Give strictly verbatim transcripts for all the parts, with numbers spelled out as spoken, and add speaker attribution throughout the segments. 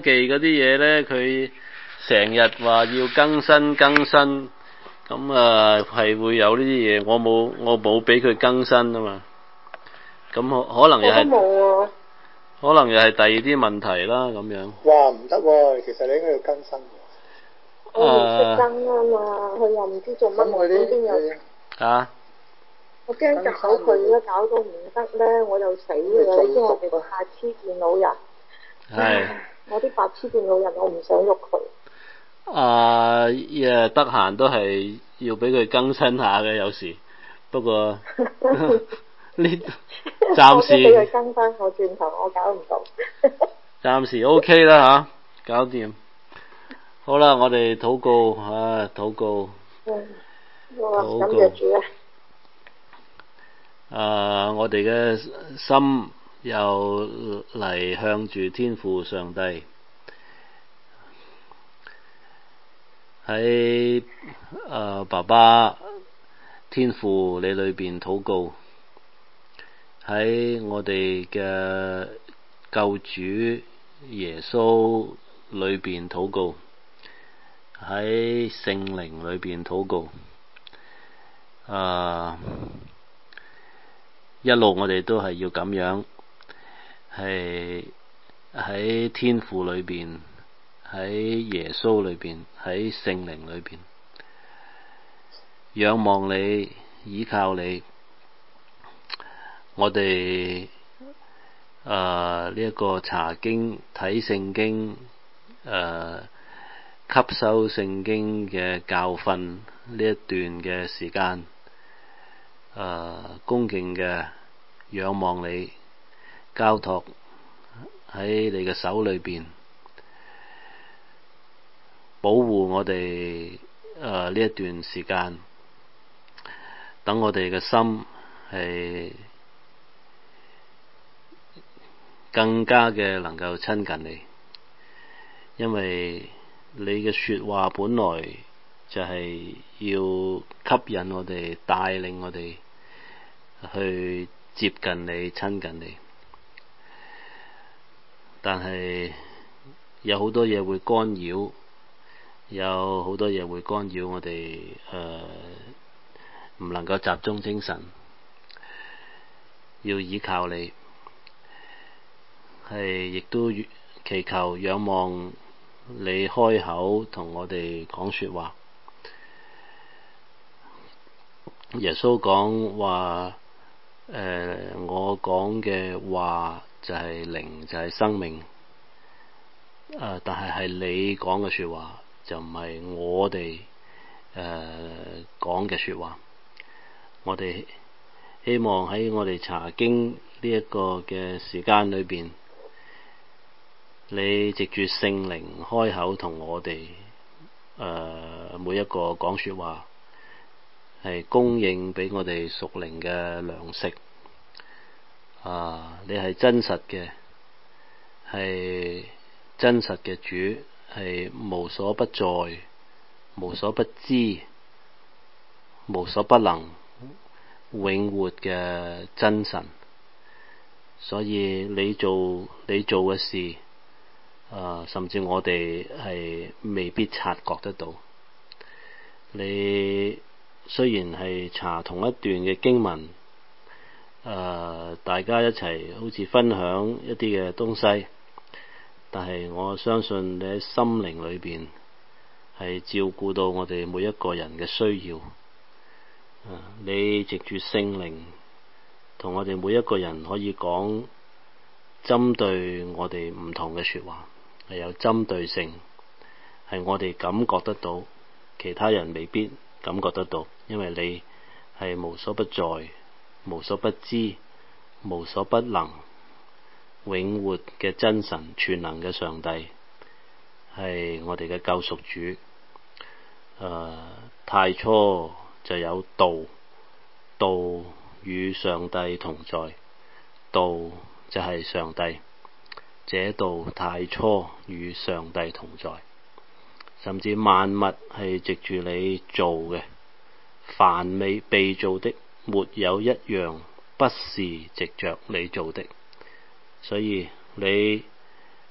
Speaker 1: 技嗰啲嘢咧，佢成日話要更新更新，咁啊係會有呢啲嘢，我冇我冇俾佢更新啊嘛。咁可可能又係，
Speaker 2: 冇啊、
Speaker 1: 可能又係第二啲問題啦咁樣。
Speaker 2: 哇唔得喎，其實你應該要更新。我唔識更啊嘛，佢又唔知做乜，我邊有
Speaker 1: 啊？
Speaker 2: 我驚搞佢一搞到唔得咧，我就死㗎！你知我哋白痴電腦人，
Speaker 1: 係
Speaker 2: 我啲白痴電腦人，我唔想喐佢。
Speaker 1: 啊，誒得閒都係要俾佢更新下嘅，有時。不過呢暫時
Speaker 2: 俾佢更翻我轉頭，我搞唔到。
Speaker 1: 暫時 OK 啦吓，搞掂。好啦，我哋禱告啊，禱告。
Speaker 2: 嗯，我
Speaker 1: 禱告。
Speaker 2: 感謝主啊！
Speaker 1: 啊！我哋嘅心又嚟向住天父上帝，喺啊爸爸天父你裏邊禱告，喺我哋嘅救主耶穌裏邊禱告，喺聖靈裏邊禱告。啊！一路我哋都係要咁樣，係喺天父裏邊，喺耶穌裏邊，喺聖靈裏邊，仰望你，依靠你。我哋啊呢一個查經、睇聖經、誒、呃、吸收聖經嘅教訓呢一段嘅時間。誒、呃，恭敬嘅仰望你，交託喺你嘅手裏邊，保護我哋誒呢一段時間，等我哋嘅心係更加嘅能夠親近你，因為你嘅說話本來就係要吸引我哋，帶領我哋去接近你，親近你，但係有好多嘢會干擾，有好多嘢會干擾我哋誒唔能夠集中精神，要依靠你，係亦都祈求仰望你開口同我哋講說話。耶穌講話，誒、呃，我講嘅話就係靈，就係生命。誒、呃，但係係你講嘅說話，就唔係我哋誒講嘅說話。我哋希望喺我哋查經呢一個嘅時間裏邊，你藉住聖靈開口同我哋誒、呃、每一個講說話。係供應俾我哋屬靈嘅糧食。啊！你係真實嘅，係真實嘅主，係無所不在、無所不知、無所不能、永活嘅真神。所以你做你做嘅事，啊，甚至我哋係未必察覺得到。你雖然係查同一段嘅經文，誒、呃，大家一齊好似分享一啲嘅東西，但係我相信你喺心靈裏邊係照顧到我哋每一個人嘅需要。呃、你藉住聖靈同我哋每一個人可以講針對我哋唔同嘅說話，係有針對性，係我哋感覺得到，其他人未必感覺得到，因為你係無所不在、無所不知、無所不能、永活嘅真神、全能嘅上帝，係我哋嘅救贖主。誒、呃，太初就有道，道與上帝同在，道就係上帝，這道太初與上帝同在。甚至萬物係藉住你做嘅，凡未被造的，沒有一樣不是藉着你做的。所以你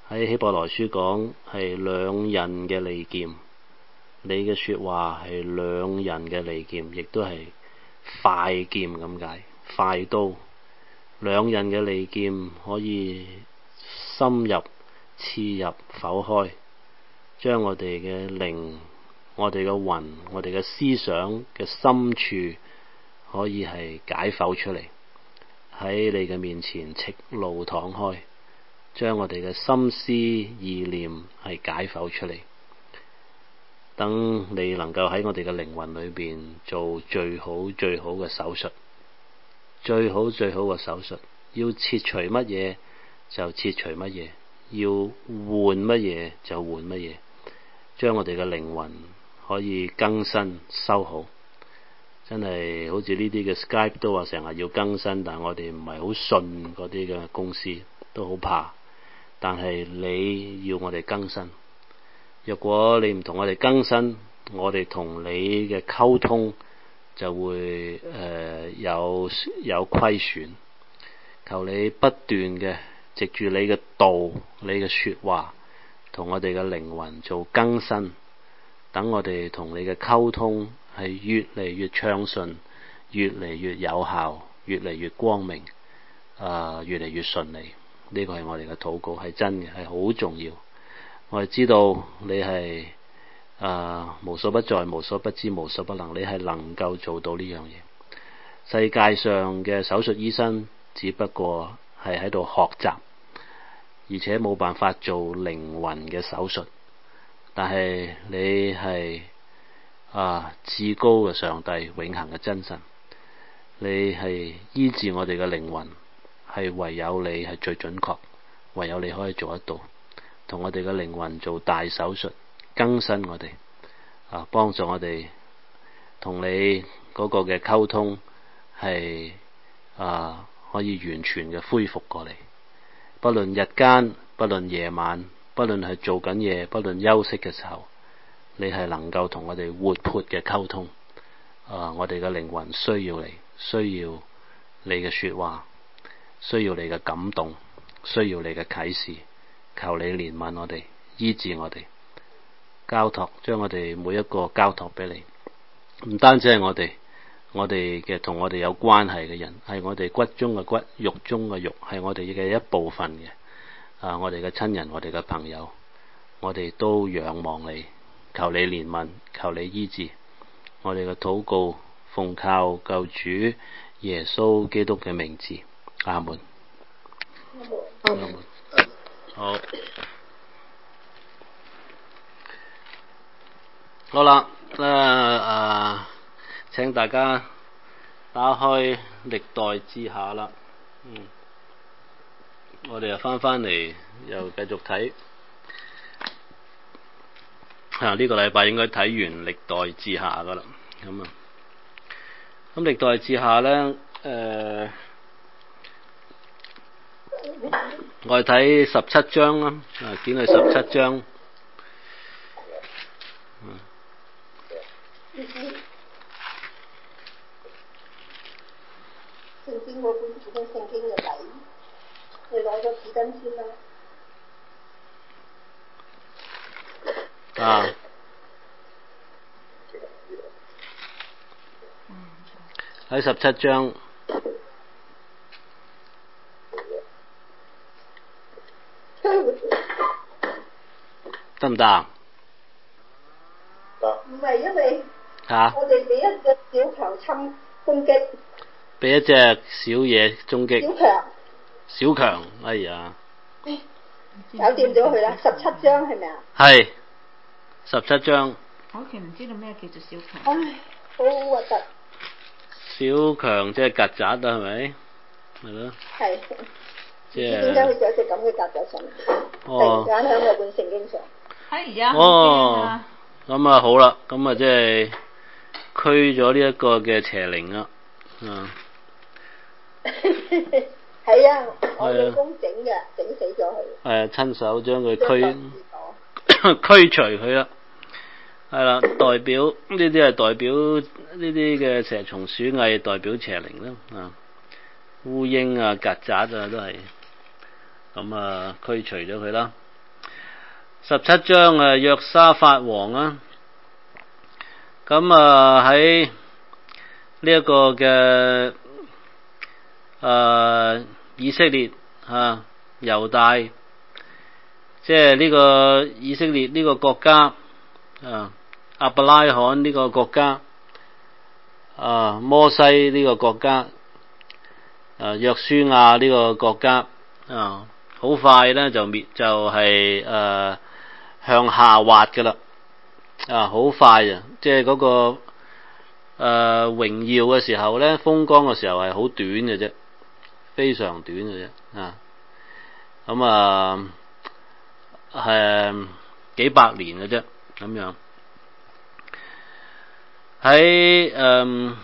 Speaker 1: 喺希伯來書講係兩刃嘅利劍，你嘅說話係兩刃嘅利劍，亦都係快劍咁解，快刀。兩刃嘅利劍可以深入刺入剖開，將我哋嘅靈、我哋嘅魂、我哋嘅思想嘅深處可以係解剖出嚟，喺你嘅面前赤露敞開，將我哋嘅心思意念係解剖出嚟，等你能夠喺我哋嘅靈魂裏邊做最好最好嘅手術，最好最好嘅手術，要切除乜嘢就切除乜嘢，要換乜嘢就換乜嘢，將我哋嘅靈魂可以更新修好。真係好似呢啲嘅 Skype 都話成日要更新，但係我哋唔係好信嗰啲嘅公司，都好怕。但係你要我哋更新，若果你唔同我哋更新，我哋同你嘅溝通就會誒、呃、有有虧損。求你不斷嘅藉住你嘅道、你嘅說話，同我哋嘅靈魂做更新，等我哋同你嘅溝通係越嚟越暢順，越嚟越有效，越嚟越光明，啊、呃，越嚟越順利。呢個係我哋嘅禱告，係真嘅，係好重要。我哋知道你係啊、呃、無所不在、無所不知、無所不能，你係能夠做到呢樣嘢。世界上嘅手術醫生只不過係喺度學習，而且冇辦法做靈魂嘅手術。但係你係啊至高嘅上帝，永恆嘅真神，你係醫治我哋嘅靈魂，係唯有你係最準確，唯有你可以做得到，同我哋嘅靈魂做大手術，更新我哋，啊幫助我哋同你嗰個嘅溝通係啊可以完全嘅恢復過嚟，不論日間，不論夜晚，不論係做緊嘢，不論休息嘅時候，你係能夠同我哋活潑嘅溝通。啊，我哋嘅靈魂需要你，需要你嘅說話，需要你嘅感動，需要你嘅啟示。求你憐憫我哋，醫治我哋，交託，將我哋每一個交託俾你。唔單止係我哋，我哋嘅同我哋有關係嘅人，係我哋骨中嘅骨，肉中嘅肉，係我哋嘅一部分嘅。啊，我哋嘅親人，我哋嘅朋友，我哋都仰望你，求你憐憫，求你醫治。我哋嘅禱告奉靠救主耶穌基督嘅名字，阿門。阿門。好，好啦，誒、啊，請大家打開歷代志下啦。嗯，我哋又翻返嚟，又繼續睇。啊，呢、這個禮拜應該睇完歷代志下噶啦。咁啊，咁歷代志下咧，誒、呃。我哋睇十七章啦，啊，見係十七章。嗯。
Speaker 2: 聖經嗰本自己聖經嘅底，你攞咗紙巾先啦。
Speaker 1: 啊。喺十七章。得唔得啊？
Speaker 2: 唔係因為
Speaker 1: 嚇，
Speaker 2: 我哋俾一隻小強侵攻擊，
Speaker 1: 俾一隻小嘢攻擊。
Speaker 2: 小強，
Speaker 1: 小強，哎呀！
Speaker 2: 搞掂咗佢啦，十七章係咪啊？
Speaker 1: 係十七章。
Speaker 3: 我其實唔知道咩叫做小強。
Speaker 2: 唉，好核突。
Speaker 1: 小強即係曱甴啊，係咪？係咯。係。即係。
Speaker 2: 點解會有隻咁嘅曱甴上嚟？
Speaker 1: 哦。
Speaker 2: 突然間喺我本聖經上。
Speaker 3: 係啊。
Speaker 1: 哦。咁啊好啦，咁啊即係驅咗呢一個嘅邪靈啦，啊。
Speaker 2: 係啊，我老公整嘅，整死咗佢。係啊，
Speaker 1: 親手將佢驅驅除佢啦。係啦，代表呢啲係代表呢啲嘅蛇蟲鼠蟻，代表邪靈啦。啊，烏蠅啊、曱甴啊都係咁啊，驅除咗佢啦。 十七章啊，約沙法王啊，咁啊喺呢一個嘅誒以色列啊猶大，即係呢個以色列呢個國家啊，亞伯拉罕呢個國家啊，摩西呢個國家啊，約書亞呢個國家啊，好快咧就滅就係、是、誒、啊、向下滑噶啦啊，好快啊！即係嗰、那個誒、啊、榮耀嘅時候咧，風光嘅時候係好短嘅啫，非常短嘅啫啊！咁啊係幾百年嘅啫，咁樣喺誒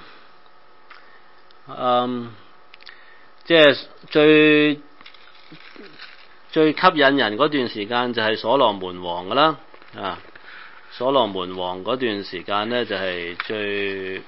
Speaker 1: 誒，即係最最吸引人嗰段時間就係所羅門王噶啦啊！所羅門王嗰段時間咧就係、是、最誒、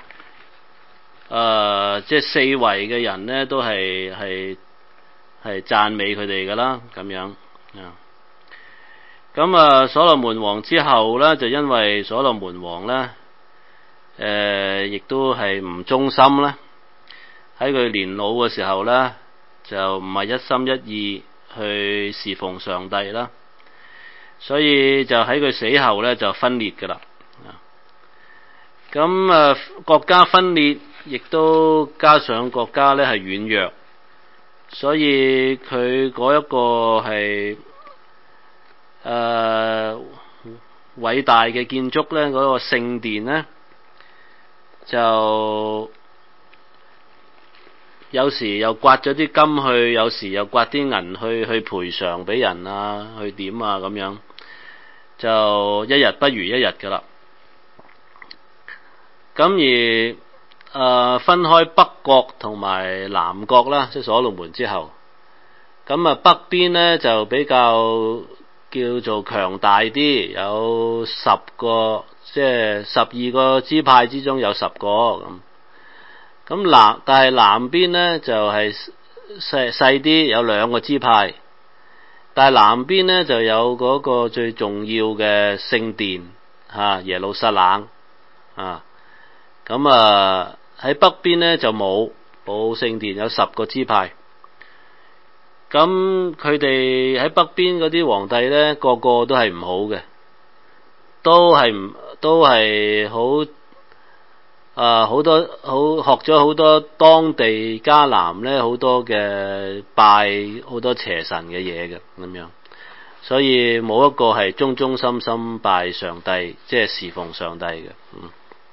Speaker 1: 呃，即係四圍嘅人咧都係係係讚美佢哋噶啦，咁樣啊。咁啊，所羅門王之後咧，就因為所羅門王咧，誒、呃，亦都係唔忠心咧，喺佢年老嘅時候咧，就唔係一心一意去侍奉上帝啦。所以就喺佢死後咧就分裂噶啦，咁啊國家分裂，亦都加上國家咧係軟弱，所以佢嗰一個係誒偉大嘅建築咧，嗰、那個聖殿咧就有時又刮咗啲金去，有時又刮啲銀去去賠償俾人啊，去點啊咁樣。就一日不如一日噶啦，咁而誒、呃、分開北國同埋南國啦，即係所羅門之後，咁啊北邊咧就比較叫做強大啲，有十個，即係十二個支派之中有十個咁，咁南但係南邊咧就係細細啲，有兩個支派。但係南邊咧就有嗰個最重要嘅聖殿嚇耶路撒冷啊，咁啊喺北邊咧就冇冇聖殿，有十個支派。咁佢哋喺北邊嗰啲皇帝咧，個個都係唔好嘅，都係唔都係好啊好多好學咗好多當地迦南咧好多嘅拜好多邪神嘅嘢嘅咁樣，所以冇一個係忠忠心心拜上帝，即係侍奉上帝嘅。嗯，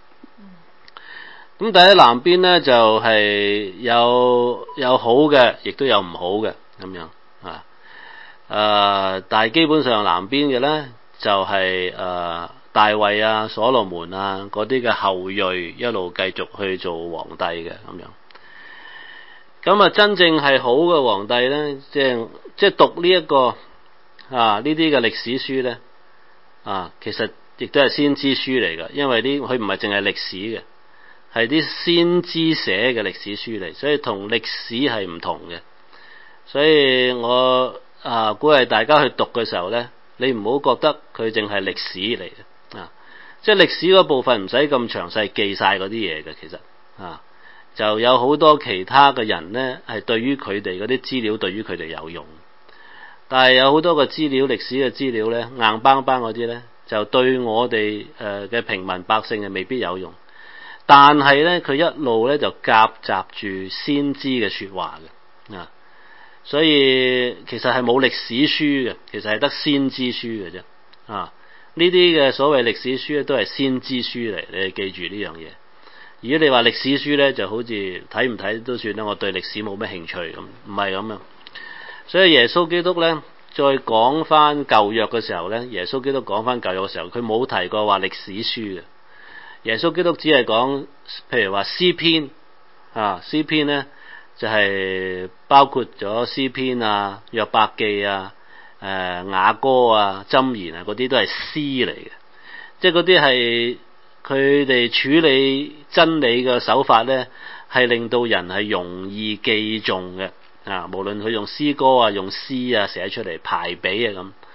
Speaker 1: 咁但喺南邊咧就係、是、有有好嘅，亦都有唔好嘅咁樣啊。誒、呃，但係基本上南邊嘅咧就係、是、誒。呃大衛啊、所羅門啊嗰啲嘅後裔一路繼續去做皇帝嘅咁樣，咁啊真正係好嘅皇帝咧，即係即係讀呢、這、一個啊呢啲嘅歷史書咧啊，其實亦都係先知書嚟㗎，因為呢佢唔係淨係歷史嘅，係啲先知寫嘅歷史書嚟，所以同歷史係唔同嘅。所以我啊鼓勵大家去讀嘅時候咧，你唔好覺得佢淨係歷史嚟嘅。啊，即係歷史嗰部分唔使咁詳細記晒嗰啲嘢嘅，其實啊，就有好多其他嘅人咧，係對於佢哋嗰啲資料對於佢哋有用，但係有好多個資料歷史嘅資料咧，硬邦邦嗰啲咧，就對我哋誒嘅平民百姓係未必有用，但係咧佢一路咧就夾雜住先知嘅說話嘅啊，所以其實係冇歷史書嘅，其實係得先知書嘅啫啊。呢啲嘅所謂歷史書咧，都係先知書嚟，你記住呢樣嘢。如果你話歷史書咧，就好似睇唔睇都算啦，我對歷史冇咩興趣咁，唔係咁樣。所以耶穌基督咧，再講翻舊約嘅時候咧，耶穌基督講翻舊約嘅時候，佢冇提過話歷史書嘅。耶穌基督只係講，譬如話詩篇啊，詩篇咧就係、是、包括咗詩篇啊、約伯記啊。誒、呃、雅歌啊、箴言啊嗰啲都係詩嚟嘅，即係嗰啲係佢哋處理真理嘅手法咧，係令到人係容易記誦嘅啊！無論佢用詩歌啊、用詩啊寫出嚟排比啊咁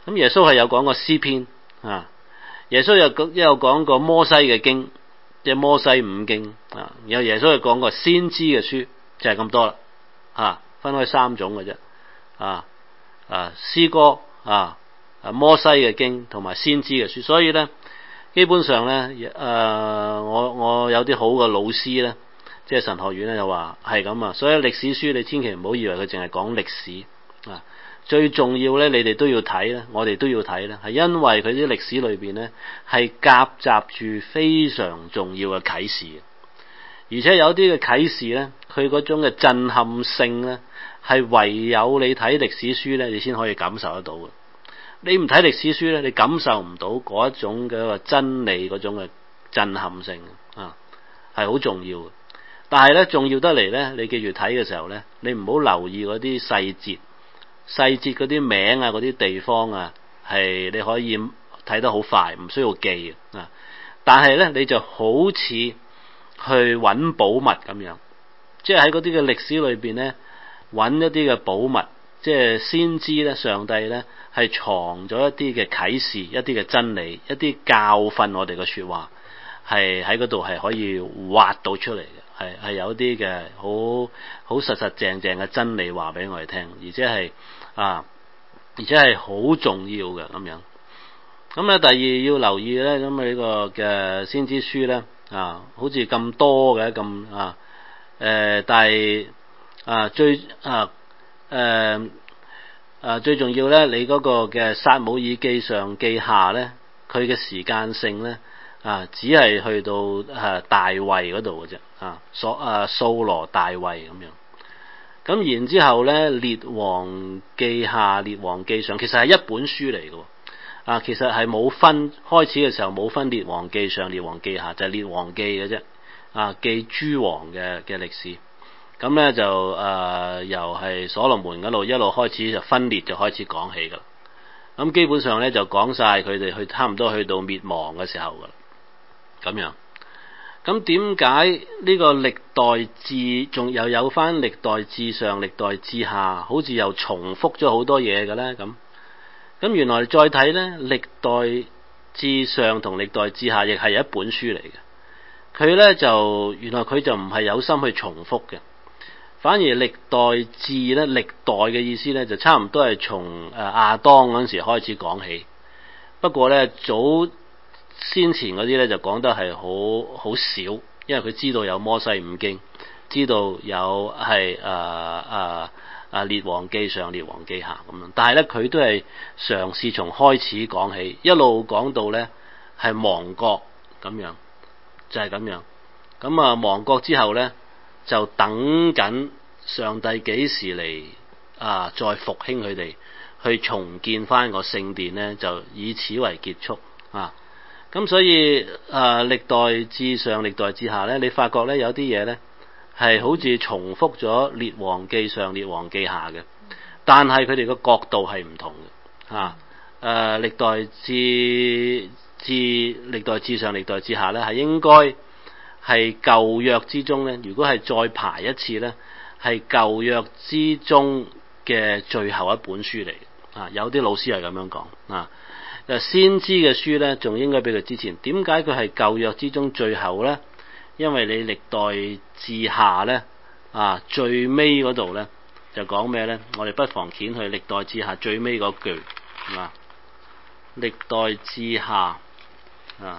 Speaker 1: 咁耶穌係有講過詩篇啊，耶穌又講有講過摩西嘅經，即係摩西五經啊。然後耶穌又講過先知嘅書，就係咁多啦。啊，分開三種嘅啫。啊啊，詩歌啊，摩西嘅經同埋先知嘅書。所以咧，基本上咧，誒、呃，我我有啲好嘅老師咧，即係神學院咧，就話係咁啊。所以歷史書你千祈唔好以為佢淨係講歷史啊。最重要咧，你哋都要睇咧，我哋都要睇咧，係因為佢啲歷史裏邊咧係夾雜住非常重要嘅啟示，而且有啲嘅啟示咧，佢嗰種嘅震撼性咧，係唯有你睇歷史書咧，你先可以感受得到嘅。你唔睇歷史書咧，你感受唔到嗰一種嘅真理嗰種嘅震撼性啊，係好重要嘅。但係咧，重要得嚟咧，你記住睇嘅時候咧，你唔好留意嗰啲細節。細節嗰啲名啊，嗰啲地方啊，係你可以睇得好快，唔需要記啊。但係咧，你就好似去揾寶物咁樣，即係喺嗰啲嘅歷史裏邊咧，揾一啲嘅寶物，即係先知咧，上帝咧係藏咗一啲嘅啟示，一啲嘅真理，一啲教訓我哋嘅說話，係喺嗰度係可以挖到出嚟嘅。係係有啲嘅好好實實正正嘅真理話俾我哋聽，而且係啊，而且係好重要嘅咁樣。咁咧，第二要留意咧，咁啊呢個嘅先知書咧啊，好似咁多嘅咁啊，誒、呃，但係啊最啊誒啊最重要咧，你嗰個嘅撒母耳記上記下咧，佢嘅時間性咧。啊，只係去到誒、啊、大衛嗰度嘅啫，啊，所啊掃羅大衛咁樣。咁然之後咧，列王記下、列王記上，其實係一本書嚟嘅。啊，其實係冇分，開始嘅時候冇分列王記上、列王記下，就係、是、列王記嘅啫。啊，記諸王嘅嘅歷史。咁咧就誒、啊、由係所羅門嗰度一路開始就分裂，就開始講起噶啦。咁基本上咧就講晒佢哋去差唔多去到滅亡嘅時候噶啦。咁樣，咁點解呢個歷代志仲又有翻歷代志上、歷代志下，好似又重複咗好多嘢嘅咧？咁，咁原來再睇咧，歷代志上同歷代志下亦係一本書嚟嘅。佢咧就原來佢就唔係有心去重複嘅，反而歷代志咧，歷代嘅意思咧就差唔多係從誒亞當嗰陣時開始講起。不過咧早。先前嗰啲咧就講得係好好少，因為佢知道有摩西五經，知道有係誒誒誒列王記上、列王記下咁樣。但係咧佢都係嘗試從開始講起，一路講到咧係亡國咁樣，就係、是、咁樣。咁啊亡國之後咧就等緊上帝幾時嚟啊再復興佢哋，去重建翻個聖殿咧，就以此為結束啊。咁所以誒、呃、歷代志上、歷代志下咧，你發覺咧有啲嘢咧係好似重複咗列王記上、列王記下嘅，但係佢哋個角度係唔同嘅嚇。誒、啊、歷代志志、歷代志上、歷代志下咧係應該係舊約之中咧，如果係再排一次咧，係舊約之中嘅最後一本書嚟嘅啊！有啲老師係咁樣講啊。先知嘅書咧，仲應該比佢之前。點解佢係舊約之中最後咧？因為你歷代志下咧，啊最尾嗰度咧就講咩咧？我哋不妨掀去歷代志下最尾嗰句，係嘛？歷代志下啊，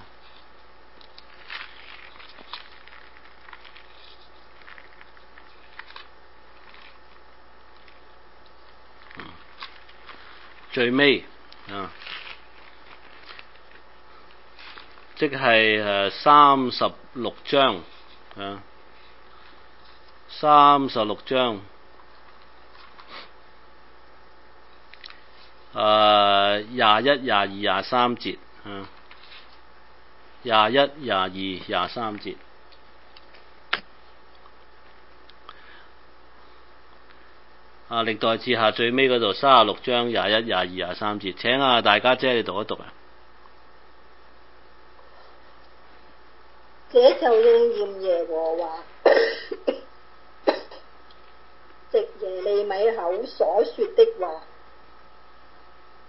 Speaker 1: 嗯、最尾啊。即係誒三十六章啊，三十六章誒廿一、廿二、廿三節啊，廿一、廿二、廿三節啊，歷代志下最尾嗰度三十六章廿一、廿二、廿三節，請啊大家姐你讀一讀啊。
Speaker 2: 這就應驗耶和華藉耶利米口所說的話。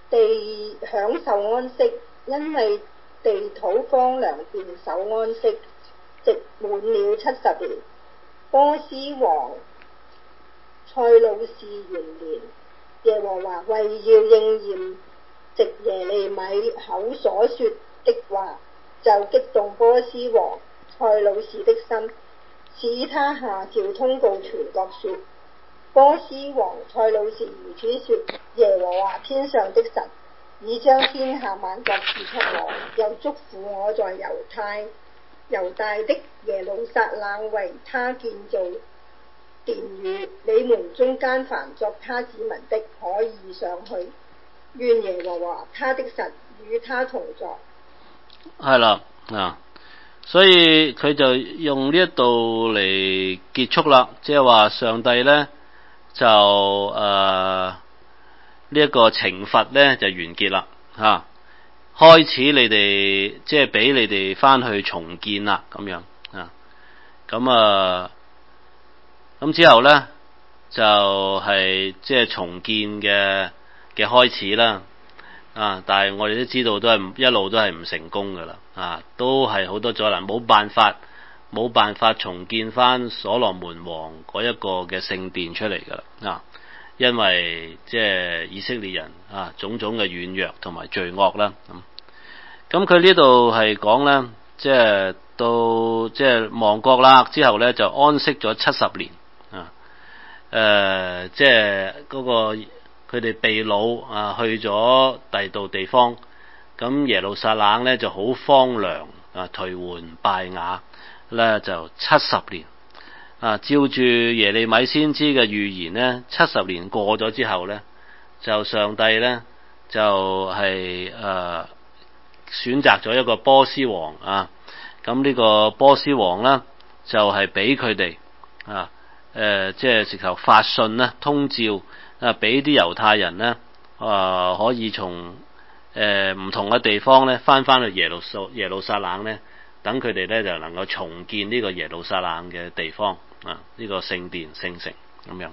Speaker 2: 地享受安息，因為地土荒涼，便守安息，直滿了七十年。波斯王塞魯士元年，耶和華為要應驗藉耶利米口所說的話，就激動波斯王塞魯士的心，使他下詔通告全國說：波斯王塞魯士如此說，耶和華天上的神已將天下萬國賜給我，又囑咐我在猶太猶大的耶路撒冷為他建造殿宇，你們中間凡作他子民的，可以上去，願耶和華他的神與他同在。
Speaker 1: 係啦啊，所以佢就用呢一度嚟結束啦，即係話上帝咧就誒呢一個懲罰咧就完結啦嚇、啊，開始你哋即係俾你哋翻去重建啦咁樣啊，咁啊咁之後咧就係即係重建嘅嘅開始啦。啊！但係我哋都知道都係一路都係唔成功噶啦，啊，都係好多阻攔，冇辦法冇辦法重建翻所羅門王嗰一個嘅聖殿出嚟噶啦，啊，因為即係以色列人啊種種嘅軟弱同埋罪惡啦，咁咁佢呢度係講咧，即係到即係亡國啦之後咧就安息咗七十年，啊，誒、呃，即係嗰個。佢哋被擄啊，去咗第二度地方，咁耶路撒冷咧就好荒涼啊，頹垣敗瓦咧就七十年啊，照住耶利米先知嘅預言咧，七十年過咗之後咧，就上帝咧就係、是、誒、呃、選擇咗一個波斯王啊，咁呢個波斯王咧就係俾佢哋啊誒、呃、即係直頭發信啦，通召。啊！俾啲猶太人咧，啊可以從誒唔同嘅地方咧，翻翻去耶路撒耶路撒冷咧，等佢哋咧就能夠重建呢個耶路撒冷嘅地方啊，呢個聖殿聖城咁樣。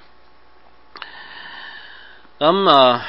Speaker 1: 咁啊，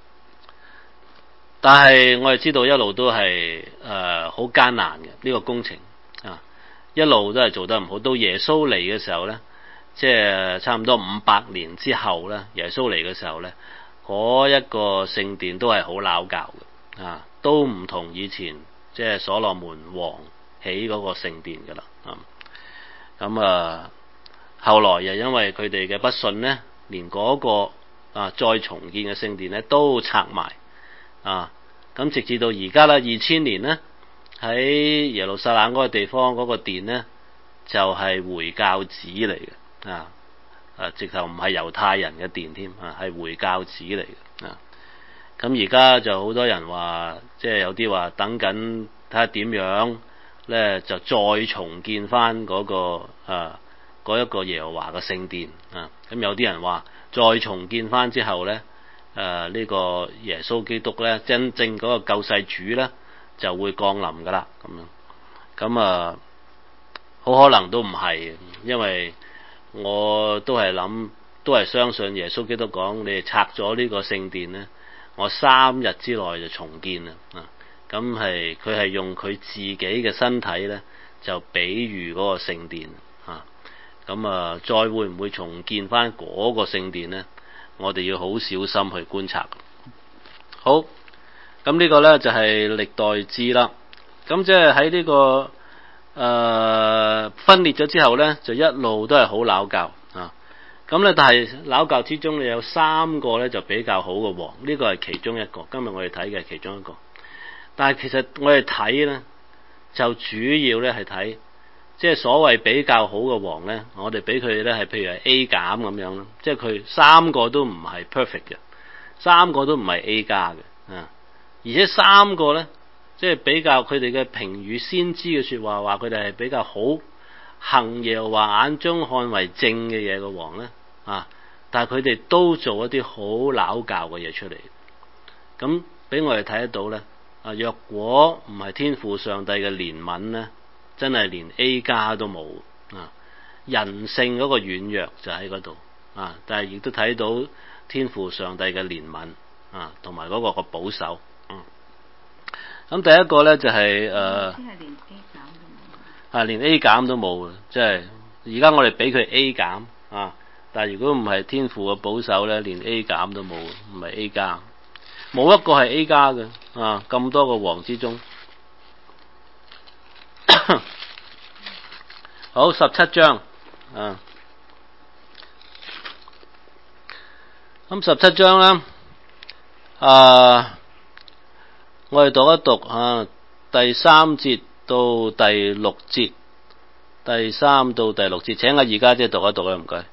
Speaker 1: 但係我哋知道一路都係誒好艱難嘅呢個工程啊，一路都係做得唔好。到耶穌嚟嘅時候咧。即係差唔多五百年之後咧，耶穌嚟嘅時候咧，嗰一個聖殿都係好拗教嘅，啊，都唔同以前即係所羅門王起嗰個聖殿噶啦，啊，咁啊，後來又因為佢哋嘅不信咧，連嗰個啊再重建嘅聖殿咧都拆埋，啊，咁直至到而家啦，二千年咧，喺耶路撒冷嗰個地方嗰個殿咧，就係回教寺嚟嘅。啊！啊，直頭唔係猶太人嘅殿添啊，係回教寺嚟嘅啊。咁而家就好多人話，即係有啲話等緊睇下點樣咧，就再重建翻嗰個啊嗰一個耶和華嘅聖殿啊。咁有啲人話再重建翻之後咧，誒呢個耶穌基督咧，真正嗰個救世主咧就會降臨噶啦咁樣。咁啊，好可能都唔係，因為我都係諗，都係相信耶穌基督講，你哋拆咗呢個聖殿咧，我三日之內就重建啦。啊，咁係佢係用佢自己嘅身體咧，就比喻嗰個聖殿。啊，咁啊，再會唔會重建翻嗰個聖殿咧？我哋要好小心去觀察。好，咁呢個咧就係、是、歷代志啦。咁即係喺呢個。誒、呃，分裂咗之後咧，就一路都係好拗教啊！咁咧，但係拗教之中，你有三個咧就比較好嘅王，呢、這個係其中一個。今日我哋睇嘅其中一個，但係其實我哋睇咧，就主要咧係睇，即係所謂比較好嘅王咧，我哋俾佢咧係譬如係 A 減咁樣咯，即係佢三個都唔係 perfect 嘅，三個都唔係 A 加嘅啊，而且三個咧。即係比較佢哋嘅評語先知嘅說話，話佢哋係比較好行耶和華眼中看為正嘅嘢嘅王咧啊！但係佢哋都做一啲好拗教嘅嘢出嚟，咁俾我哋睇得到咧啊！若果唔係天父上帝嘅憐憫咧，真係連 A 加都冇啊！人性嗰個軟弱就喺嗰度啊！但係亦都睇到天父上帝嘅憐憫啊，同埋嗰個個保守。嗯。咁第一個咧就係、係、誒。呃啊，連 A 減都冇，即係而家我哋俾佢 A 減啊，但係如果唔係天父嘅保守咧，連 A 減都冇，唔係 A 加，冇一個係 A 加嘅啊！咁多個王之中，好十七章啊，咁十七章咧啊，我哋讀一讀啊，第三節到第六節，第三到第六節，請阿二家姐讀一讀啦，唔該。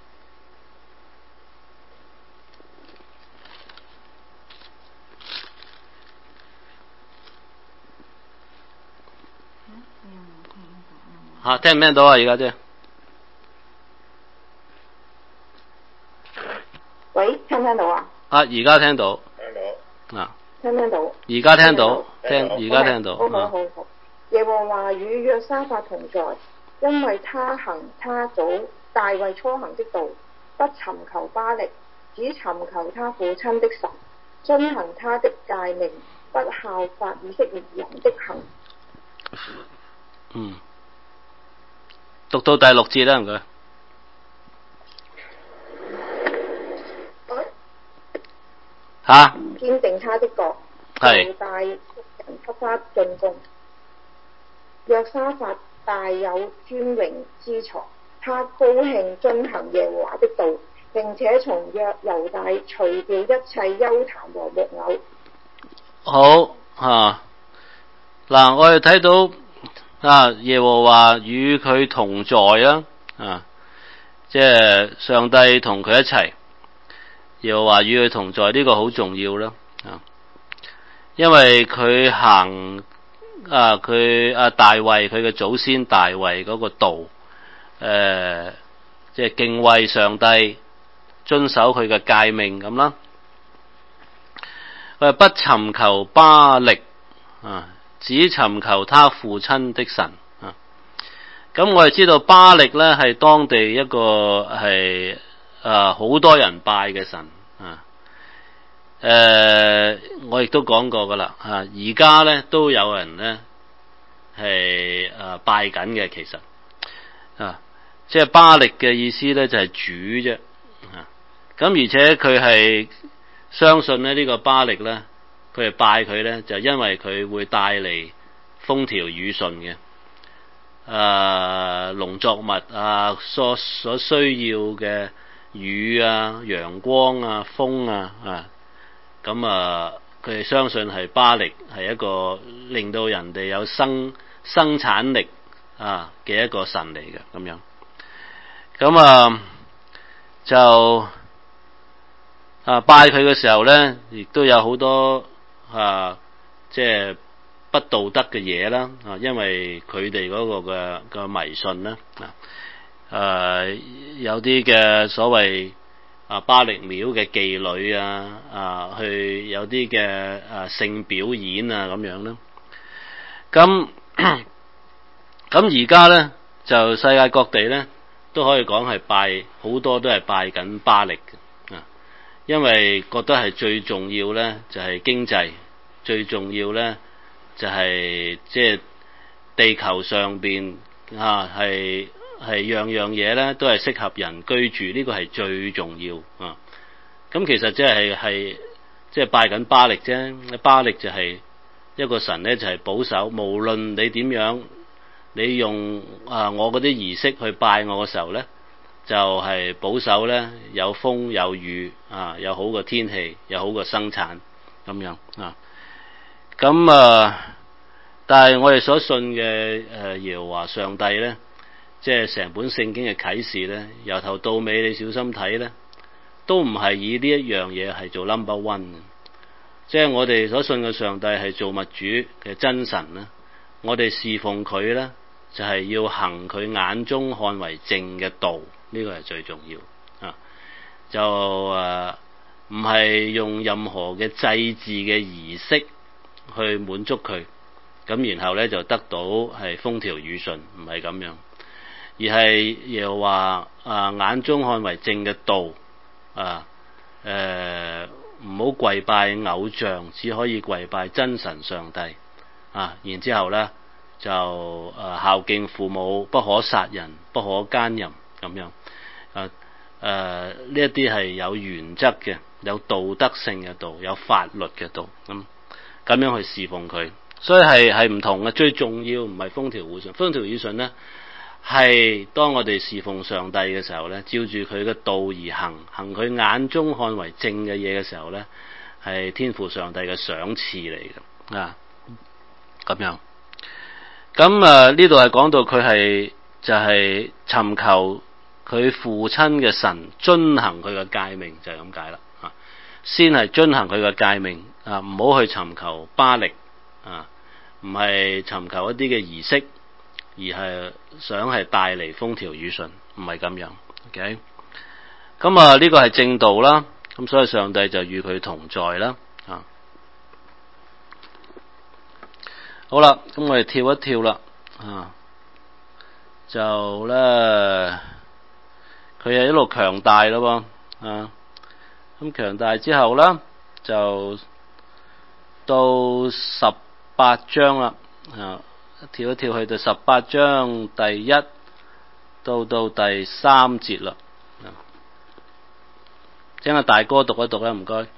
Speaker 1: 吓、啊，聽唔聽到啊？二家姐？
Speaker 2: 喂，聽唔聽到啊？
Speaker 1: 啊，而家聽到。
Speaker 4: 聽到。
Speaker 1: 啊。
Speaker 2: 聽唔聽到？
Speaker 1: 而家聽到，聽，而家聽到。
Speaker 2: 好好好好。耶和華與約沙法同在，因為他行他祖大衛初行的道，不尋求巴力，只尋求他父親的神，遵行他的誡命，不效法以色列人的行。
Speaker 1: 嗯。讀到第六節啦，唔該。吓？
Speaker 2: 堅定他的國，
Speaker 1: 係。
Speaker 2: 大人給他進貢。約沙法大有尊榮之才，他高興遵行耶和華的道，並且從約猶大除掉一切邱壇和木偶。
Speaker 1: 好啊，嗱，我哋睇到啊，耶和華與佢同在啊，啊，即係上帝同佢一齊，耶和華與佢同在，呢、這個好重要啦，啊，因為佢行。啊！佢啊，大衛佢嘅祖先大衛嗰個道，誒、呃，即係敬畏上帝，遵守佢嘅誡命咁啦。佢不尋求巴力啊，只尋求他父親的神啊。咁我哋知道巴力咧係當地一個係啊好多人拜嘅神啊。誒、呃，我亦都講過噶啦，吓而家咧都有人咧係誒拜緊嘅，其實啊，即係巴力嘅意思咧就係、是、主啫，啊，咁而且佢係相信咧呢、這個巴力咧，佢係拜佢咧就因為佢會帶嚟風調雨順嘅，誒農作物啊所所需要嘅雨啊、陽光啊、風啊啊。咁啊，佢哋相信係巴力係一個令到人哋有生生產力啊嘅一個神嚟嘅咁樣。咁啊就啊拜佢嘅時候咧，亦都有好多啊即係不道德嘅嘢啦啊，因為佢哋嗰個嘅嘅迷信啦啊，誒有啲嘅所謂。啊，巴力廟嘅妓女啊，啊，去有啲嘅啊性表演啊咁樣啦。咁咁而家咧，就世界各地咧都可以講係拜，好多都係拜緊巴力嘅啊，因為覺得係最重要咧就係經濟，最重要咧就係即係地球上邊啊係。係樣樣嘢咧，都係適合人居住，呢個係最重要啊！咁其實即係係即係拜緊巴力啫，巴力就係一個神咧，就係保守，無論你點樣，你用啊我嗰啲儀式去拜我嘅時候咧，就係保守咧，有風有雨啊，有好嘅天氣，有好嘅生產咁樣啊。咁啊，但係我哋所信嘅誒耶和華上帝咧。即係成本聖經嘅啟示咧，由頭到尾你小心睇咧，都唔係以呢一樣嘢係做 number one 嘅。即係我哋所信嘅上帝係造物主嘅真神咧，我哋侍奉佢咧，就係、是、要行佢眼中看為正嘅道，呢、這個係最重要啊！就誒唔係用任何嘅祭祀嘅儀式去滿足佢，咁然後咧就得到係風調雨順，唔係咁樣。而係耶和華啊眼中看為正嘅道啊，誒、呃、 唔好跪拜偶像，只可以跪拜真神上帝啊。然之後咧就誒、呃、孝敬父母，不可殺人，不可奸淫咁樣。誒誒呢一啲係有原則嘅，有道德性嘅道，有法律嘅道，咁咁樣去侍奉佢。所以係係唔同嘅。最重要唔係風調雨順，風調雨順咧係當我哋侍奉上帝嘅時候咧，照住佢嘅道而行，行佢眼中看為正嘅嘢嘅時候咧，係天父上帝嘅賞賜嚟嘅啊。咁樣咁啊，呢度係講到佢係就係、是、尋求佢父親嘅神遵行佢嘅誡命，就係咁解啦啊。先係遵行佢嘅誡命啊，唔好去尋求巴力啊，唔係尋求一啲嘅儀式，而係想係帶嚟風調雨順，唔係咁樣。OK， 咁啊呢個係正道啦，咁所以上帝就與佢同在啦啊。好啦，咁我哋跳一跳啦啊，就咧佢係一路強大咯喎啊，咁強大之後啦，就到十八章啦啊，跳一跳去到十八章第一到到第三節啦，請阿大哥讀一讀啦，唔該。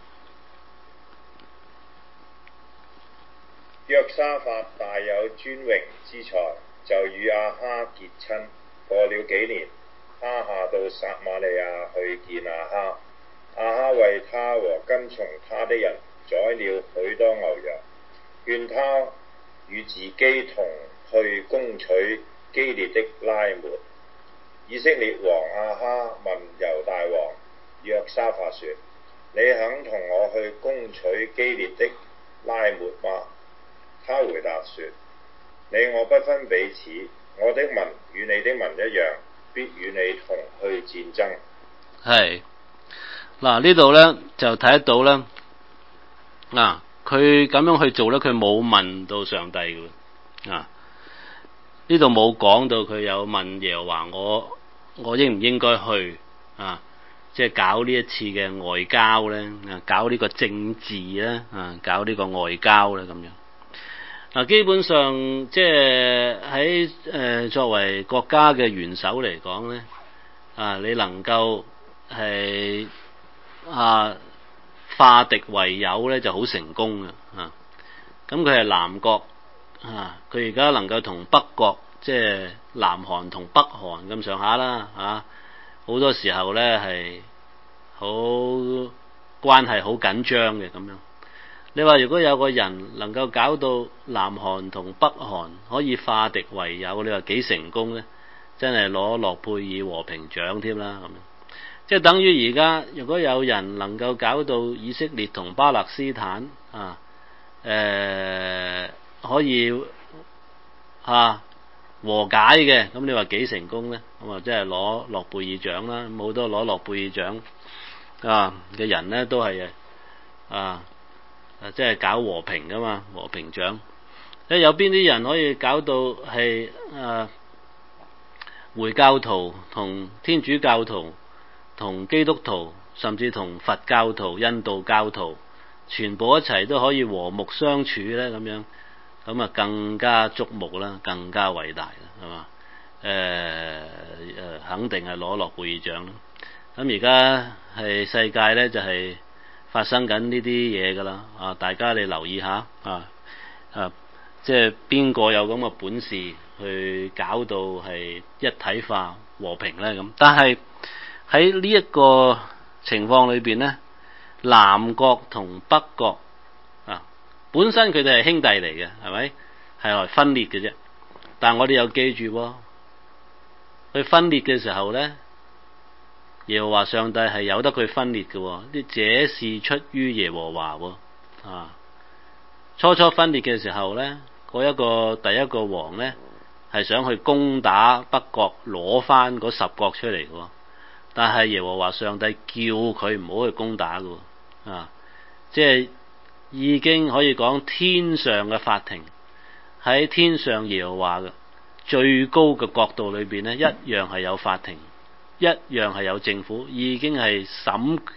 Speaker 4: 約沙法大有尊榮之才，就與亞哈結親。過了幾年，他下到撒瑪利亞去見亞哈。亞哈為他和跟從他的人宰了許多牛羊，勸他與自己同去攻取基列的拉末。以色列王亞哈問猶大王約沙法說：你肯同我去攻取基列的拉末嗎？他回答說：你我不分彼此，我的民與你的民一樣，必與你同去戰爭。
Speaker 1: 係嗱，呢度咧就睇得到咧，嗱佢咁樣去做咧，佢冇問到上帝嘅啊。呢度冇講到佢有問耶和華我我應唔應該去啊？即係搞呢一次嘅外交咧，啊搞呢個政治咧，啊搞呢個外交咧咁樣。嗱，基本上即係喺誒作為國家嘅元首嚟講咧，啊你能夠係啊化敵為友咧就好成功嘅啊！咁佢係南國啊，佢而家能夠同北國即係南韓同北韓咁上下啦啊！好多時候咧係好關係好緊張嘅咁樣。你話如果有個人能夠搞到南韓同北韓可以化敵為友，你話幾成功咧？真係攞諾貝爾和平獎添啦咁樣。即係等於而家如果有人能夠搞到以色列同巴勒斯坦啊，誒、呃、可以嚇、啊、和解嘅，咁你話幾成功咧？咁啊，即係攞諾貝爾獎啦。咁好多攞諾貝爾獎啊嘅人咧，都係啊。啊！即係搞和平噶嘛，和平獎。誒有邊啲人可以搞到係誒回教徒同天主教徒同基督徒，甚至同佛教徒、印度教徒，全部一齊都可以和睦相處咧？咁樣咁啊，更加矚目啦，更加偉大啦，係嘛？誒、呃、誒，肯定係攞諾貝爾獎啦。咁而家係世界咧，就係、是。發生緊呢啲嘢噶啦，啊！大家你留意下啊，啊，即係邊個有咁嘅本事去搞到係一體化和平咧咁？但係喺呢一個情況裏邊咧，南國同北國啊，本身佢哋係兄弟嚟嘅，係咪？係來分裂嘅啫。但係我哋又記住喎，佢分裂嘅時候咧。耶和華上帝係由得佢分裂嘅，啲這是出於耶和華啊！初初分裂嘅時候咧，嗰一個第一個王咧係想去攻打北國，攞翻嗰十國出嚟嘅，但係耶和華上帝叫佢唔好去攻打嘅啊！即係已經可以講天上嘅法庭喺天上耶和華嘅最高嘅角度裏邊咧，一樣係有法庭。一樣係有政府，已經係審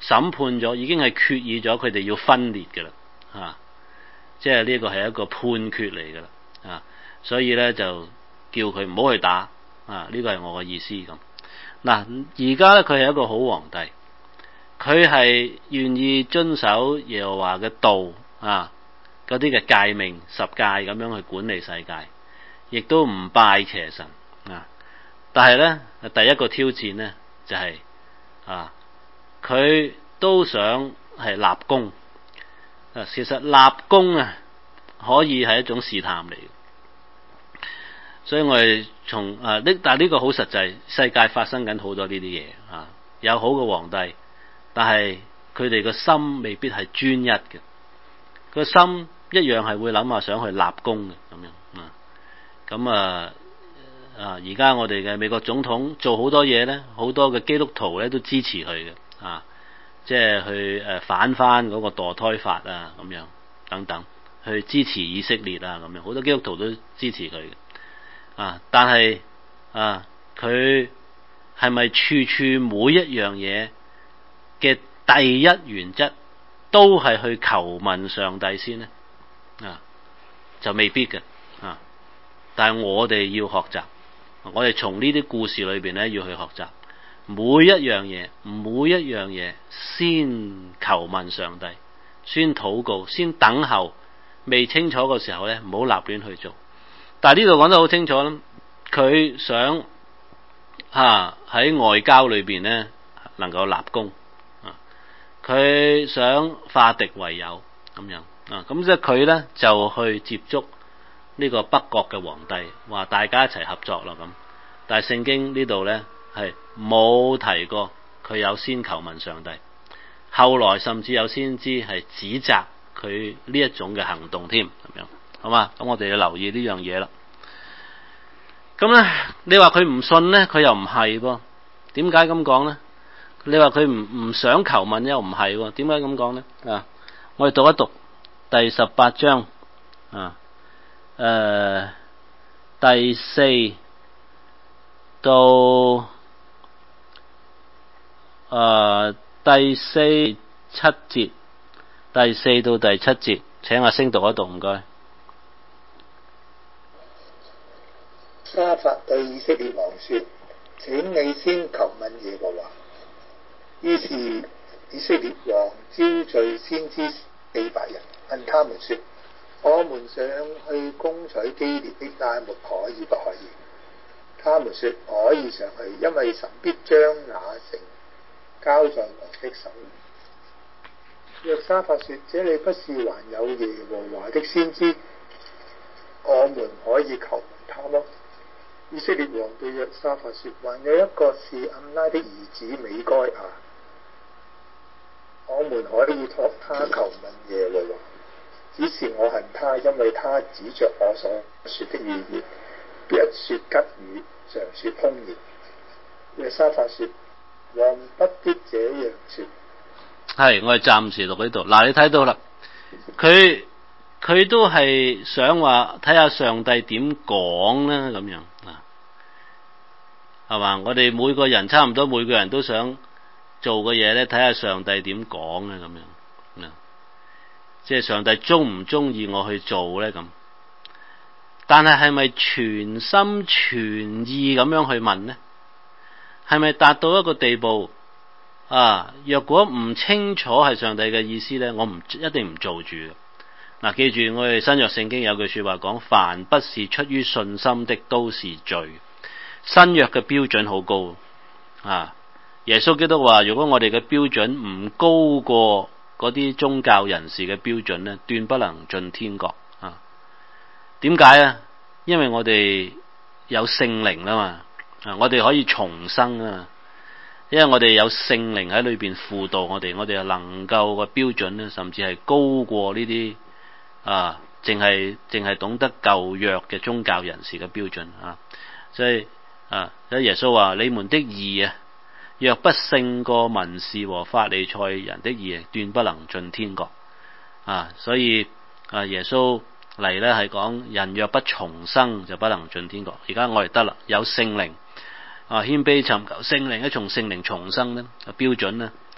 Speaker 1: 審判咗，已經係決議咗佢哋要分裂嘅啦，啊，即係呢個係一個判決嚟嘅啦，啊，所以咧就叫佢唔好去打，啊，呢個係我嘅意思咁。嗱，而家咧佢係一個好皇帝，佢係願意遵守耶和華嘅道啊，嗰啲嘅誡命十誡咁樣去管理世界，亦都唔拜邪神啊。但係咧，第一個挑戰咧就係、是、啊，佢都想係立功。啊，其實立功啊，可以係一種試探嚟嘅。所以我哋從啊呢，但係呢個好實際，世界發生緊好多呢啲嘢啊，有好嘅皇帝，但係佢哋個心未必係專一嘅，個心一樣係會諗下想去立功嘅咁樣啊。咁啊啊！而家我哋嘅美國總統做好多嘢咧，好多嘅基督徒咧都支持佢嘅啊，即係去誒反翻嗰個墮胎法啊，咁樣等等，去支持以色列啊，咁樣好多基督徒都支持佢嘅啊。但係啊，佢係咪處處每一樣嘢嘅第一原則都係去求問上帝先呢？啊，就未必嘅啊。但係我哋要學習。我哋從呢啲故事裏邊咧，要去學習每一樣嘢，每一樣嘢先求問上帝，先禱告，先等候，未清楚嘅時候咧，唔好立亂去做。但係呢度講得好清楚啦，佢想吓喺、啊、外交裏邊咧能夠立功啊，佢想化敵為友咁樣啊，咁即係佢咧就去接觸呢個北國嘅皇帝，話大家一齊合作啦咁，但係聖經呢度咧係冇提過佢有先求問上帝，後來甚至有先知係指責佢呢一種嘅行動添，咁樣好嘛？咁我哋要留意呢樣嘢啦。咁咧，你話佢唔信咧，佢又唔係噃？點解咁講咧？你話佢唔唔想求問又唔係喎？點解咁講咧？啊，我哋讀一讀第十八章啊。誒、呃，第四到誒、呃、第四七節，第四到第七節，請阿星讀一讀，唔該。
Speaker 5: 沙法對以色列王說：請你先求問耶和華。於是以色列王招聚先知四百人，問他們說：我們想去攻取基列的拉末，可以不可以？他們說可以上去，因為神必將那城交在王的手裏。約沙法說：這裏不是還有耶和華的先知，我們可以求問他麼？以色列王對約沙法說：還有一個是暗拉的兒子米該亞，我們可以託他求問耶和華。只是我恨他，因為他指着我所說的預言，必一說吉語，常說凶言。約沙法說：王不必這樣說。
Speaker 1: 係，我哋暫時讀呢度。嗱，你睇到啦，佢佢都係想話睇下上帝點講啦，咁樣啊，係嘛？我哋每個人差唔多，每個人都想做嘅嘢咧，睇下上帝點講咧，咁樣。即係上帝中唔中意我去做咧咁，但係係咪全心全意咁樣去問呢？係咪達到一個地步啊？若果唔清楚係上帝嘅意思咧，我唔一定唔做住。嗱、啊，記住我哋新約聖經有句說話講：凡不是出於信心的，都是罪。新約嘅標準好高啊！耶穌基督話：如果我哋嘅標準唔高過嗰啲宗教人士嘅標準咧，斷不能進天國啊！點解啊？因為我哋有聖靈啦嘛，啊，我哋可以重生啊！因為我哋有聖靈喺裏邊輔導我哋，我哋又能夠個標準咧，甚至係高過呢啲啊，淨係淨係懂得舊約嘅宗教人士嘅標準啊！所以啊，所以耶穌話：你們的義啊，若不勝過文士和法利賽人的義，斷不能進天國啊！所以啊，耶穌嚟咧係講人若不重生就不能進天國。而家我哋得啦，有聖靈啊，謙卑尋求聖靈，一從聖靈重生咧，標準咧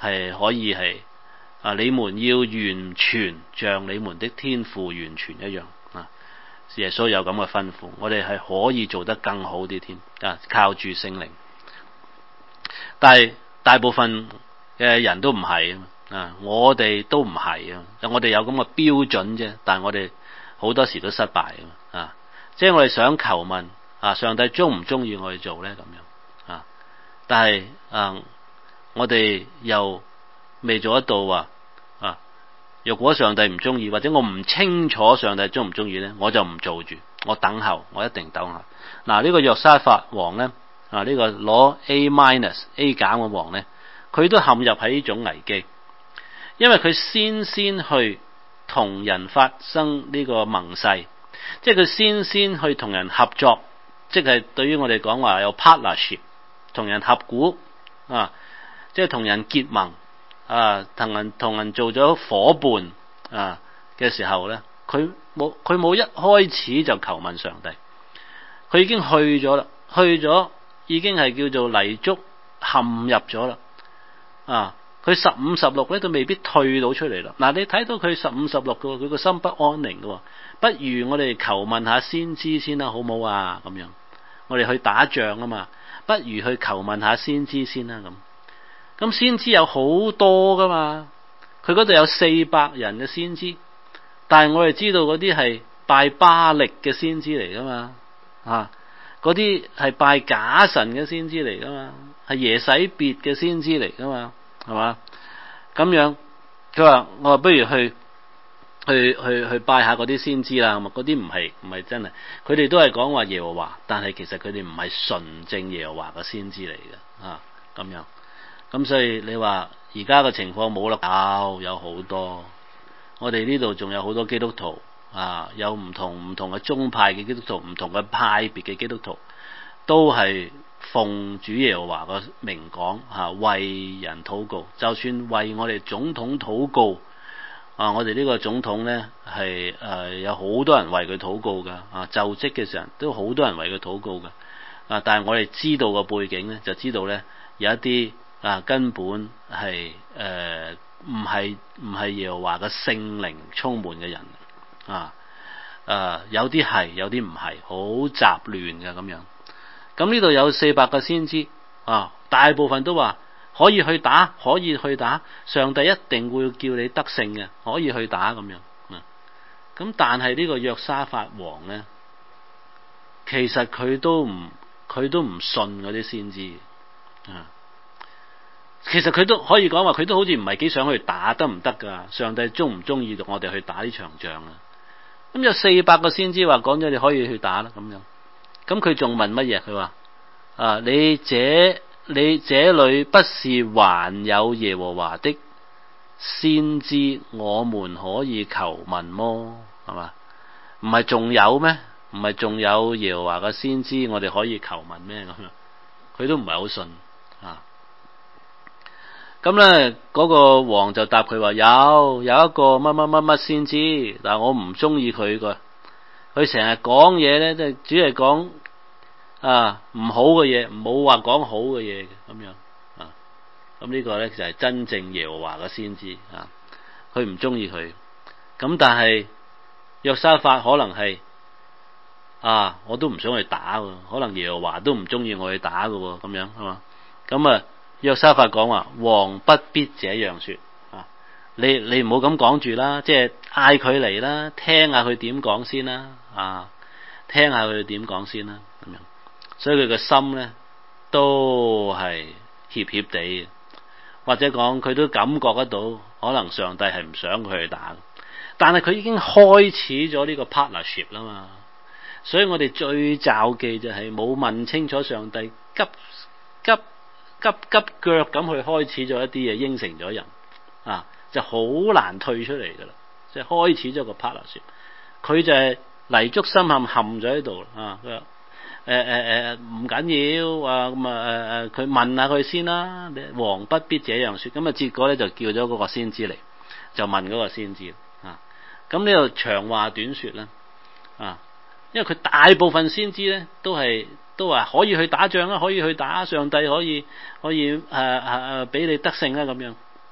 Speaker 1: 係可以係啊，你們要完全像你們的天父完全一樣啊。耶穌有咁嘅吩咐，我哋係可以做得更好啲添啊，靠住聖靈。但係大部分嘅人都唔係啊，我哋都唔係啊，我哋有咁嘅標準啫，但係我哋好多時都失敗啊。即係我哋想求問啊，上帝中唔中意我哋做咧咁樣啊？但係啊，我哋又未做得到話啊。若果上帝唔中意，或者我唔清楚上帝中唔中意咧，我就唔做住，我等候，我一定等候。嗱、啊，呢、這個約沙法王咧啊，呢、這個攞 A minus A 減嘅王咧，佢都陷入喺呢種危機，因為佢先先去同人發生呢個盟誓。即係佢先先去同人合作，即係對於我哋講話有 partnership， 同人合股啊，即係同人結盟啊，同人同人做咗伙伴啊嘅時候咧，佢冇佢冇一開始就求問上帝，佢已經去咗啦，去咗已經係叫做泥足陷入咗啦啊！佢十五十六咧都未必退到出嚟啦。嗱、啊，你睇到佢十五十六嘅，佢個心不安寧嘅。不如我哋求問下先知先啦，好唔好啊？咁樣，我哋去打仗啊嘛，不如去求問下先知先啦。咁，咁先知有好多噶嘛，佢嗰度有四百人嘅先知，但係我哋知道嗰啲係拜巴力嘅先知嚟噶嘛，啊，嗰啲係拜假神嘅先知嚟噶嘛，係耶洗別嘅先知嚟噶嘛。係嘛？咁樣，佢話我話不如去去去去拜下嗰啲先知啦。咁啊，嗰啲唔係唔係真係，佢哋都係講話耶和華，但係其實佢哋唔係純正耶和華嘅先知嚟嘅啊。咁樣，咁所以你話而家嘅情況冇得搞，有好多。我哋呢度仲有好多基督徒啊，有唔同唔同嘅宗派嘅基督徒，唔同嘅派別嘅基督徒，都係奉主耶和華嘅名講吓，為人禱告，就算為我哋總統禱告啊，我哋呢個總統咧係誒有好多人為佢禱告噶啊，就職嘅時候都好多人為佢禱告噶啊，但係我哋知道個背景咧，就知道咧有一啲啊根本係誒唔係唔係耶和華嘅聖靈充滿嘅人啊，誒有啲係，有啲唔係，好雜亂嘅咁樣。咁呢度有四百個先知啊，大部分都話可以去打，可以去打，上帝一定會叫你得勝嘅，可以去打咁樣。咁、啊、但係呢個約沙法王咧，其實佢都唔佢都唔信嗰啲先知啊。其實佢都可以講話，佢都好似唔係幾想去打，得唔得噶？上帝中唔中意我哋去打呢場仗啊？咁有四百個先知話講咗，你可以去打啦咁樣。咁佢仲問乜嘢？佢話啊，你這你這裏不是還有耶和華的先知，我們可以求問麼？係嘛？唔係仲有咩？唔係仲有耶和華嘅先知，我哋可以求問咩？咁樣佢都唔係好信啊。咁咧嗰個王就答佢話，有有一個乜乜乜乜先知，但係我唔中意佢個。佢成日講嘢咧，即係只係講啊唔好嘅嘢，唔好話講好嘅嘢嘅咁樣啊。咁呢個咧就係真正耶和華嘅先知啊。佢唔中意佢，咁但係約沙法可能係啊，我都唔想去打喎，可能耶和華都唔中意我去打嘅喎，咁樣係嘛？咁啊，約沙法講話，王不必這樣說啊。你你唔好咁講住啦，即係嗌佢嚟啦，聽下佢點講先啦，啊，聽下佢點講先啦，咁樣。所以佢個心咧都係怯怯地嘅，或者講佢都感覺得到，可能上帝係唔想佢去打，但係佢已經開始咗呢個 partnership 啦嘛。所以我哋最罩忌就係冇問清楚上帝，急急急急腳咁去開始咗一啲嘢，應承咗人啊。就好難退出嚟噶啦，即係開始咗個 partnership， 佢就係泥足深陷陷咗喺度啊！佢話誒誒誒唔緊要啊，咁啊誒誒佢問下佢先啦，王不必這樣說，咁啊結果咧就叫咗嗰個先知嚟，就問嗰個先知啊。咁呢度長話短說啦啊，因為佢大部分先知咧都係都話可以去打仗啦，可以去打，上帝可以可以誒誒誒俾你得勝啦咁樣。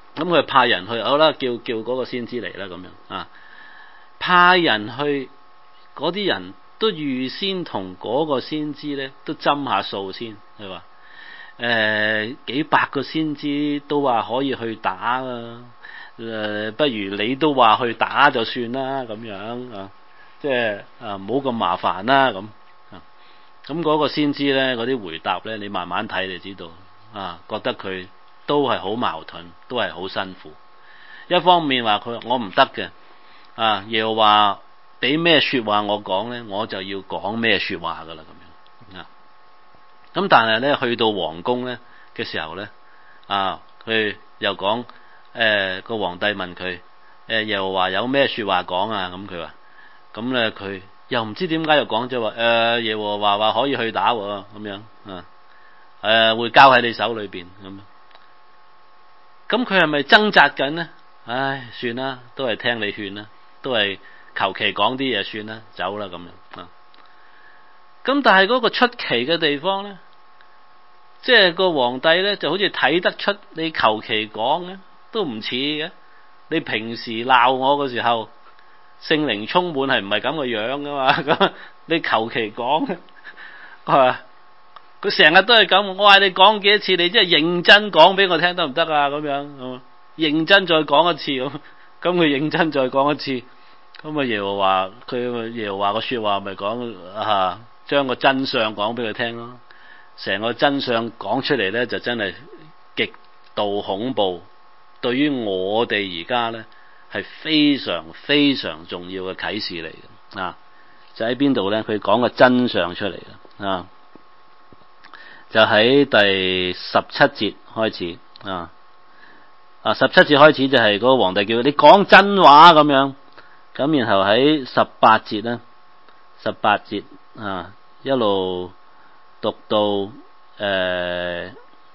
Speaker 1: 咁佢派人去，好啦，叫叫嗰個先知嚟啦，咁樣啊，派人去，嗰啲人都預先同嗰個先知咧都斟下數先，係話誒幾百個先知都話可以去打啊，誒、呃、不如你都話去打就算啦，咁樣啊，即係啊唔好咁麻煩啦，咁啊，咁嗰個先知咧嗰啲回答咧，你慢慢睇你知道啊，覺得佢都係好矛盾，都係好辛苦。一方面話佢我唔得嘅，啊，又話俾咩說話我講咧，我就要講咩說話噶啦咁樣啊。咁但係咧去到皇宮咧嘅時候咧，啊，佢又講誒個皇帝問佢誒又話有咩說話講啊？咁佢話咁咧佢又唔知點解又講咗話誒耶和華話可以去打喎咁樣啊，誒會交喺你手裏邊咁樣。咁佢係咪掙扎緊呢？唉，算啦，都係聽你勸啦，都係求其講啲嘢算啦，走啦咁樣啊。咁但係嗰個出奇嘅地方咧，即係個皇帝咧就好似睇得出你求其講咧都唔似嘅。你平時鬧我嘅時候，聖靈充滿係唔係咁嘅樣噶嘛？咁你求其講，係佢成日都係咁，我嗌你講幾多次，你真係認真講俾我聽得唔得啊？咁樣，咁認真再講一次咁，咁佢認真再講一次，咁啊耶和華佢耶和華個說話咪講啊，將個真相講俾佢聽咯。成個真相講出嚟咧，就真係極度恐怖。對於我哋而家咧，係非常非常重要嘅啟示嚟嘅啊！就喺邊度咧？佢講個真相出嚟啊！就喺第十七節開始啊，啊十七節開始就係嗰個皇帝叫佢你講真話咁樣，咁然後喺十八節咧，十八節啊一路讀到誒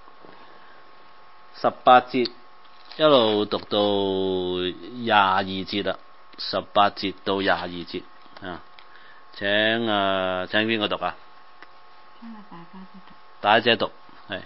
Speaker 1: 十八節一路讀到廿二節啦，十八節到廿二節啊，請啊請邊個讀啊？
Speaker 3: 請大家讀。
Speaker 1: 大姐讀係。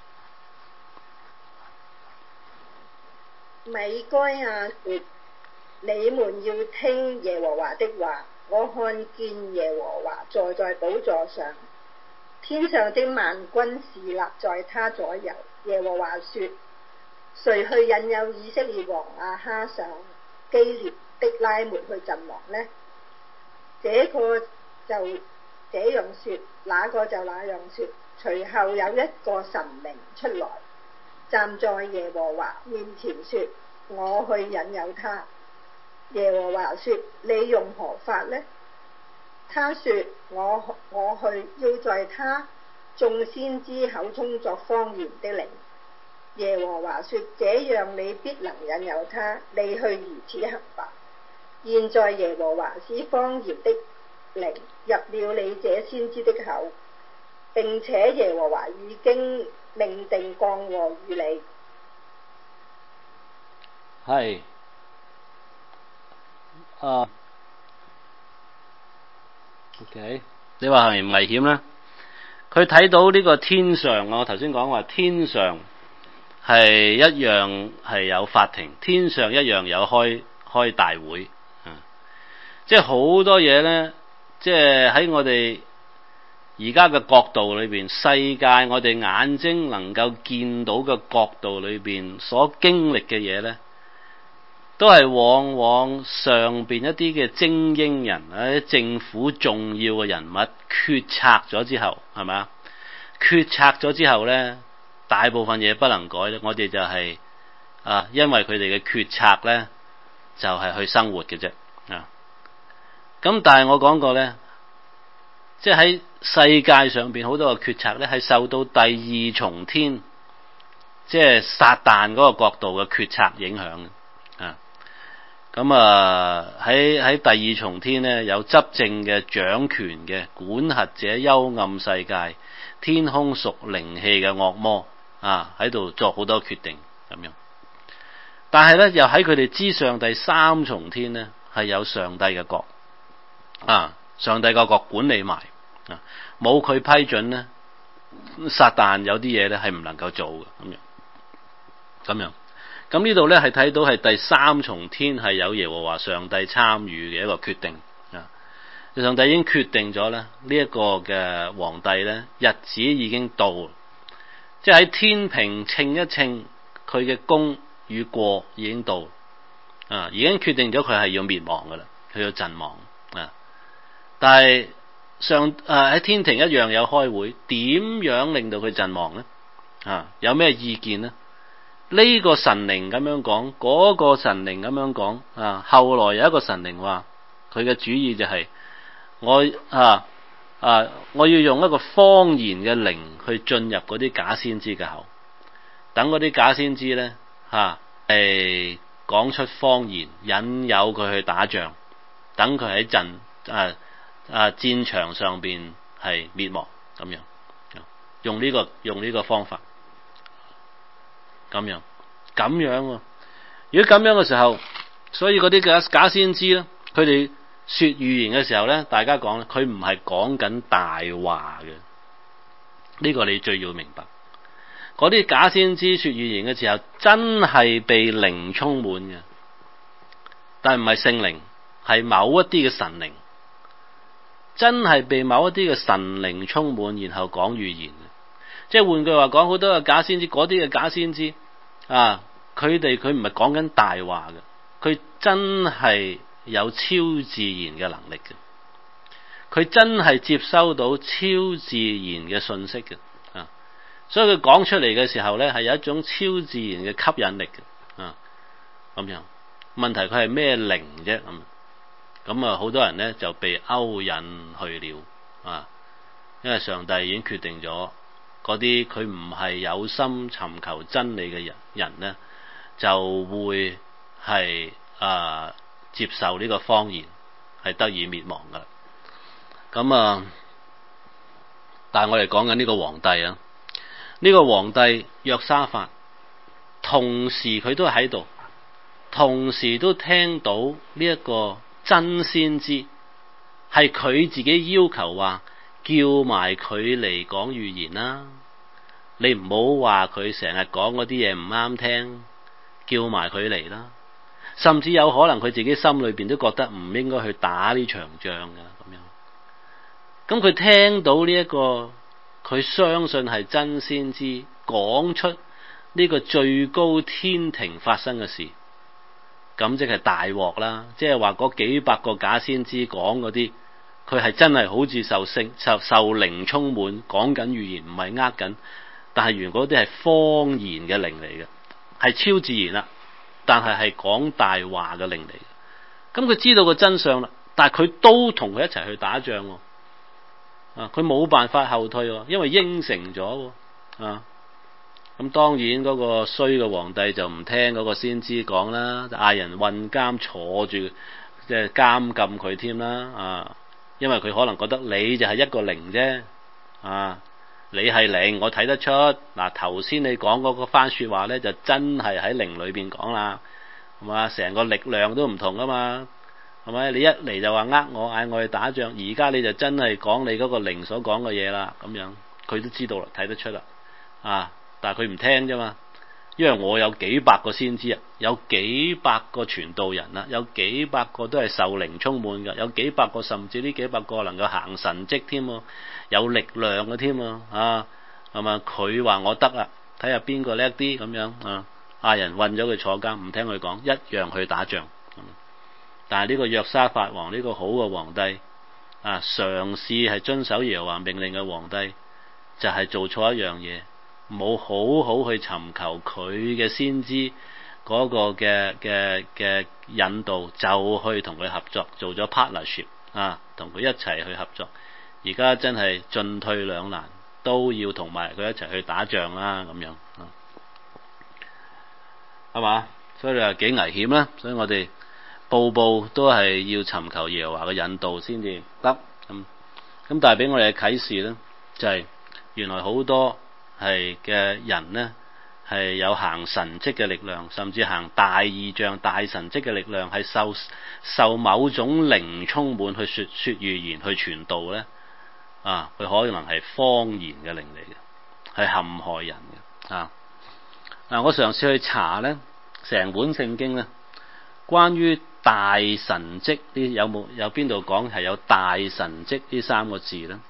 Speaker 2: 米該亞說：你們要聽耶和華的話，我看見耶和華坐在寶座上，天上的萬軍侍立在他左右。耶和華說：誰去引誘以色列王亞哈上基列的拉末去陣亡呢？這個就這樣說，那個就那樣說。隨後有一個神明出來，站在耶和華面前說：我去引誘他。耶和華說：你用何法呢？他說：我我去要在他眾先知口中作方言的靈。耶和華說：這樣你必能引誘他，你去如此行吧。現在耶和華使方言的靈入了你這先知的口，並且耶和華已經命定降禍於你。
Speaker 1: 係啊 ，OK， 你話係唔危險咧？佢睇到呢個天上，我頭先講話天上係一樣係有法庭，天上一樣有開開大會，啊，即係好多嘢咧，即係喺我哋而家嘅角度裏邊，世界我哋眼睛能夠見到嘅角度裏邊所經歷嘅嘢咧，都係往往上邊一啲嘅精英人或者政府重要嘅人物決策咗之後，係咪啊？決策咗之後咧，大部分嘢不能改咧，我哋就係、是、啊，因為佢哋嘅決策咧，就係、是、去生活嘅啫啊。咁但係我講過咧，即係喺世界上邊好多嘅決策咧，係受到第二重天，即係撒旦嗰個角度嘅決策影響嘅啊。咁啊喺喺第二重天咧，有執政嘅掌權嘅管轄者幽暗世界，天空屬靈氣嘅惡魔啊，喺度作好多決定咁樣。但係咧，又喺佢哋之上第三重天咧，係有上帝嘅國啊，上帝個國管理埋啊，冇佢批准咧，撒旦有啲嘢咧係唔能夠做嘅咁樣，咁樣。 咁呢度咧係睇到係第三重天係有耶和華上帝參與嘅一個決定啊！上帝已經決定咗咧，呢、這、一個嘅皇帝咧日子已經到，即係喺天平稱一稱佢嘅功與過已經到啊！已經決定咗佢係要滅亡噶啦，佢要陣亡啊！但係上誒喺天庭一樣有開會，點樣令到佢陣亡咧？啊，有咩意見咧？呢個神靈咁樣講，嗰個神靈咁樣講啊。後來有一個神靈話，佢嘅主意就係我啊啊，我要用一個謊言嘅靈去進入嗰啲假先知嘅口，等嗰啲假先知咧吓誒講出謊言，引誘佢去打仗，等佢喺陣啊啊戰場上邊係滅亡咁樣，用呢個用呢個方法。咁樣，咁樣喎、啊。如果咁樣嘅時候，所以嗰啲假假先知咧，佢哋說預言嘅時候咧，大家講咧，佢唔係講緊大話嘅。呢、這個你最要明白。嗰啲假先知說預言嘅時候，真係被靈充滿嘅，但係唔係聖靈，係某一啲嘅神靈，真係被某一啲嘅神靈充滿，然後講預言嘅。即係換句話講，好多嘅假先知，嗰啲嘅假先知。啊！佢哋佢唔係講緊大話嘅，佢真係有超自然嘅能力嘅，佢真係接收到超自然嘅信息嘅啊！所以佢講出嚟嘅時候咧，係有一種超自然嘅吸引力嘅啊！咁樣問題佢係咩靈啫咁？咁啊，好多人咧就被勾引去了啊！因為上帝已經決定咗。嗰啲佢唔係有心尋求真理嘅人人咧，就會係啊、呃、接受呢個謊言，係得以滅亡噶啦。咁啊，但係我哋講緊呢個皇帝啊，呢、呢個皇帝約沙法，同時佢都喺度，同時都聽到呢一個真先知，係佢自己要求話。叫埋佢嚟講預言啦，你唔好話佢成日講嗰啲嘢唔啱聽，叫埋佢嚟啦。甚至有可能佢自己心裏邊都覺得唔應該去打呢場仗噶咁樣。咁佢聽到呢一個，佢相信係真先知講出呢個最高天庭發生嘅事，咁即係大鑊啦。即係話嗰幾百個假先知講嗰啲。佢係真係好似受聖受受靈充滿，講緊預言，唔係呃緊。但係原嗰啲係謊言嘅靈嚟嘅，係超自然啦。但係係講大話嘅靈嚟嘅。咁佢知道個真相啦，但係佢都同佢一齊去打仗喎。啊，佢冇辦法後退喎，因為應承咗喎。啊，咁當然嗰個衰嘅皇帝就唔聽嗰個先知講啦，就嗌人運監坐住，即係監禁佢添啦。啊！因為佢可能覺得你就係一個靈啫，啊，你係靈，我睇得出。嗱，頭先你講嗰個番說話咧，就真係喺靈裏邊講啦，係嘛？成個力量都唔同噶嘛，係咪？你一嚟就話呃我，嗌我去打仗，而家你就真係講你嗰個靈所講嘅嘢啦，咁樣佢都知道啦，睇得出啦，啊，但係佢唔聽啫嘛。因為我有幾百個先知啊，有幾百個傳道人啦，有幾百個都係受靈充滿嘅，有幾百個甚至呢幾百個能夠行神蹟添，有力量嘅添啊，係嘛？佢話我得啦，睇下邊個叻啲咁樣啊，嗌人韞咗佢坐監，唔聽佢講，一樣去打仗。但係呢個約沙法王呢個好嘅皇帝啊，嘗試係遵守耶和華命令嘅皇帝，就係做錯一樣嘢。冇好好去尋求佢嘅先知嗰個嘅嘅嘅引導，就去同佢合作，做咗 partnership 啊，同佢一齊去合作。而家真係進退兩難，都要同埋佢一齊去打仗啦，咁樣係嘛？所以你話幾危險啦。所以我哋步步都係要尋求耶和華嘅引導先至得。咁咁但係俾我哋嘅啟示咧，就係、是、原來好多。係嘅人呢，係有行神蹟嘅力量，甚至行大異象、大神蹟嘅力量，係受受某種靈充滿去說說預言、去傳道呢。啊，佢可能係謊言嘅靈嚟嘅，係陷害人嘅啊！嗱，我嘗試去查呢， 成本聖經咧，關於大神蹟呢，有冇有邊度講係有大神蹟呢三個字咧？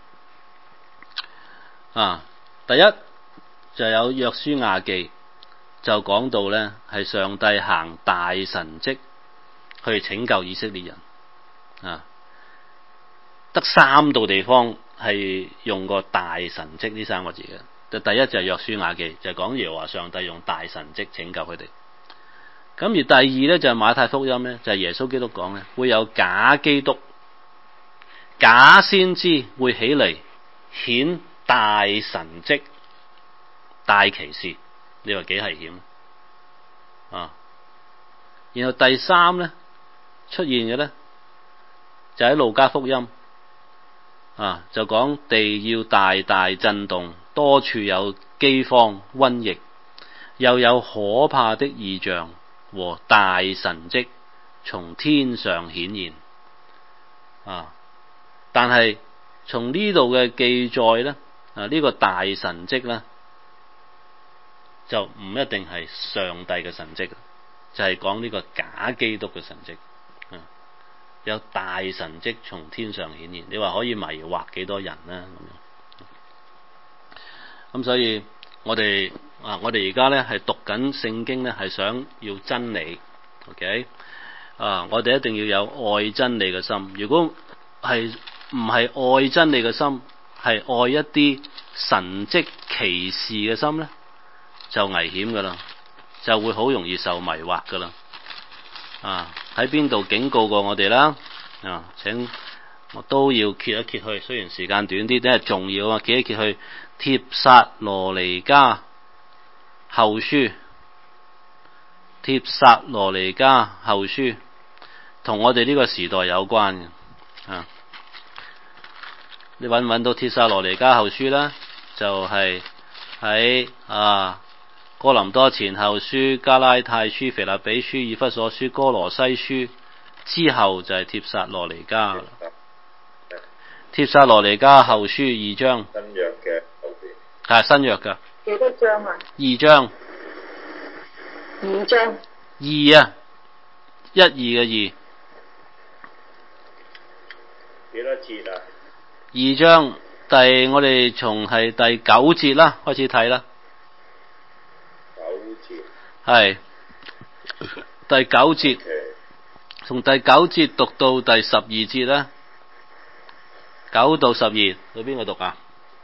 Speaker 1: 啊，第一就有約書亞記，就講到咧係上帝行大神蹟去拯救以色列人啊，得三度地方係用過大神蹟呢三個字嘅。就第一就係約書亞記，就係講耶和華上帝用大神蹟拯救佢哋。咁而第二咧就係馬太福音咧，就係耶穌基督講咧，會有假基督、假先知會起嚟顯大神蹟、大奇事。你話幾危險啊？然後第三咧出現嘅咧就喺路加福音啊，就講地要大大震動，多處有饑荒、瘟疫，又有可怕的異象和大神蹟從天上顯現啊！但係從呢度嘅記載咧，啊呢、這個大神蹟咧就唔一定係上帝嘅神蹟，就係講呢個假基督嘅神蹟。啊，有大神蹟從天上顯現，你話可以迷惑幾多人呢？咁樣，咁所以我哋啊，我哋而家咧係讀緊聖經咧，係想要真理。OK 啊，我哋一定要有愛真理嘅心。如果係唔係愛真理嘅心，係愛一啲神蹟奇事嘅心咧，就危險噶啦，就會好容易受迷惑噶啦。啊，喺邊度警告過我哋啦？啊，請我都要揭一揭去，雖然時間短啲，但係重要啊！揭一揭去帖撒羅尼迦後書，帖撒羅尼迦後書同我哋呢個時代有關嘅啊。你揾唔揾到帖撒羅尼迦後書啦？就係、是、喺啊哥林多前後書、加拉太書、腓立比書、以弗所書、哥羅西書之後就係帖撒羅尼迦啦。帖撒羅尼迦後書二章，
Speaker 4: 新約嘅後邊
Speaker 1: 係新約噶。
Speaker 2: 幾多章啊？
Speaker 1: 二章。
Speaker 2: 二章。
Speaker 1: 二啊，一二嘅二。
Speaker 4: 幾多節啊？
Speaker 1: 二章第我哋從係第九節啦開始睇啦。
Speaker 4: 九節。係
Speaker 1: 第九節，從第九節讀到第十二節啦。九到十二，去邊個讀啊？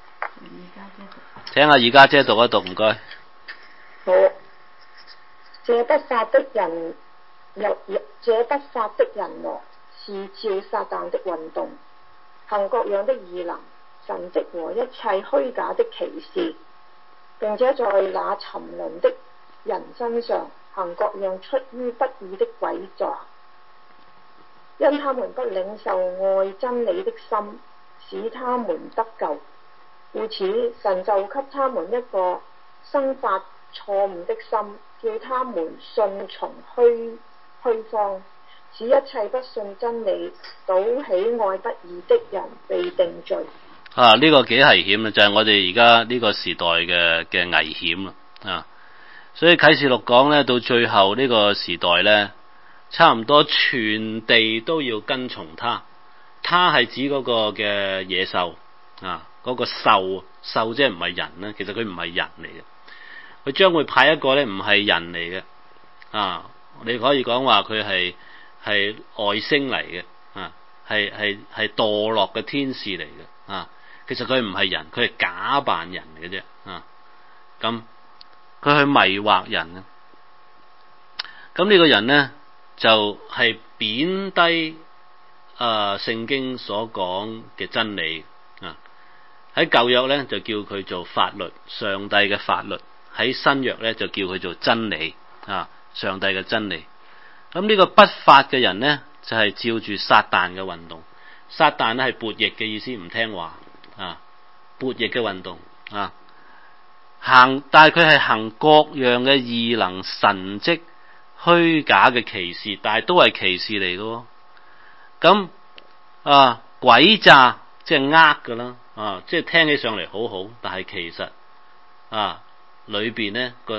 Speaker 1: 請阿二家姐讀一讀，唔該。
Speaker 2: 好，這不法的人，又這不法的人來，是照撒旦的運動，行各樣的異能、神蹟和一切虛假的奇事，並且在那沉淪的人身上行各樣出於不義的詭詐，因他們不領受愛真理的心，使他們得救，故此神就給他們一個生發錯誤的心，叫他們信從虛虛謊，使一切不信真理、倒喜愛不義的人被定罪。
Speaker 1: 啊，呢、這個幾危險啊！就係、是、我哋而家呢個時代嘅嘅危險啊！所以啟示錄講咧，到最後呢個時代咧，差唔多全地都要跟從他。他係指嗰個嘅野獸啊，嗰、那個獸獸即係唔係人咧，其實佢唔係人嚟嘅，佢將會派一個咧唔係人嚟嘅啊，你可以講話佢係係外星嚟嘅啊，係係係墮落嘅天使嚟嘅啊，其實佢唔係人，佢係假扮人嚟嘅啫啊，咁佢去迷惑人啊，咁呢個人咧就係、是、貶低。啊！聖經所講嘅真理啊，喺舊約咧就叫佢做法律，上帝嘅法律；喺新約咧就叫佢做真理啊，上帝嘅真理。咁呢個不法嘅人咧，就係、是、照住撒旦嘅運動。撒旦咧係悖逆嘅意思，唔聽話啊，悖逆嘅運動啊，行，但係佢係行各樣嘅異能、神蹟、虛假嘅奇事，但係都係奇事嚟嘅。咁啊，詭詐即係呃噶啦，啊，即係聽起上嚟好好，但係其實啊裏邊咧個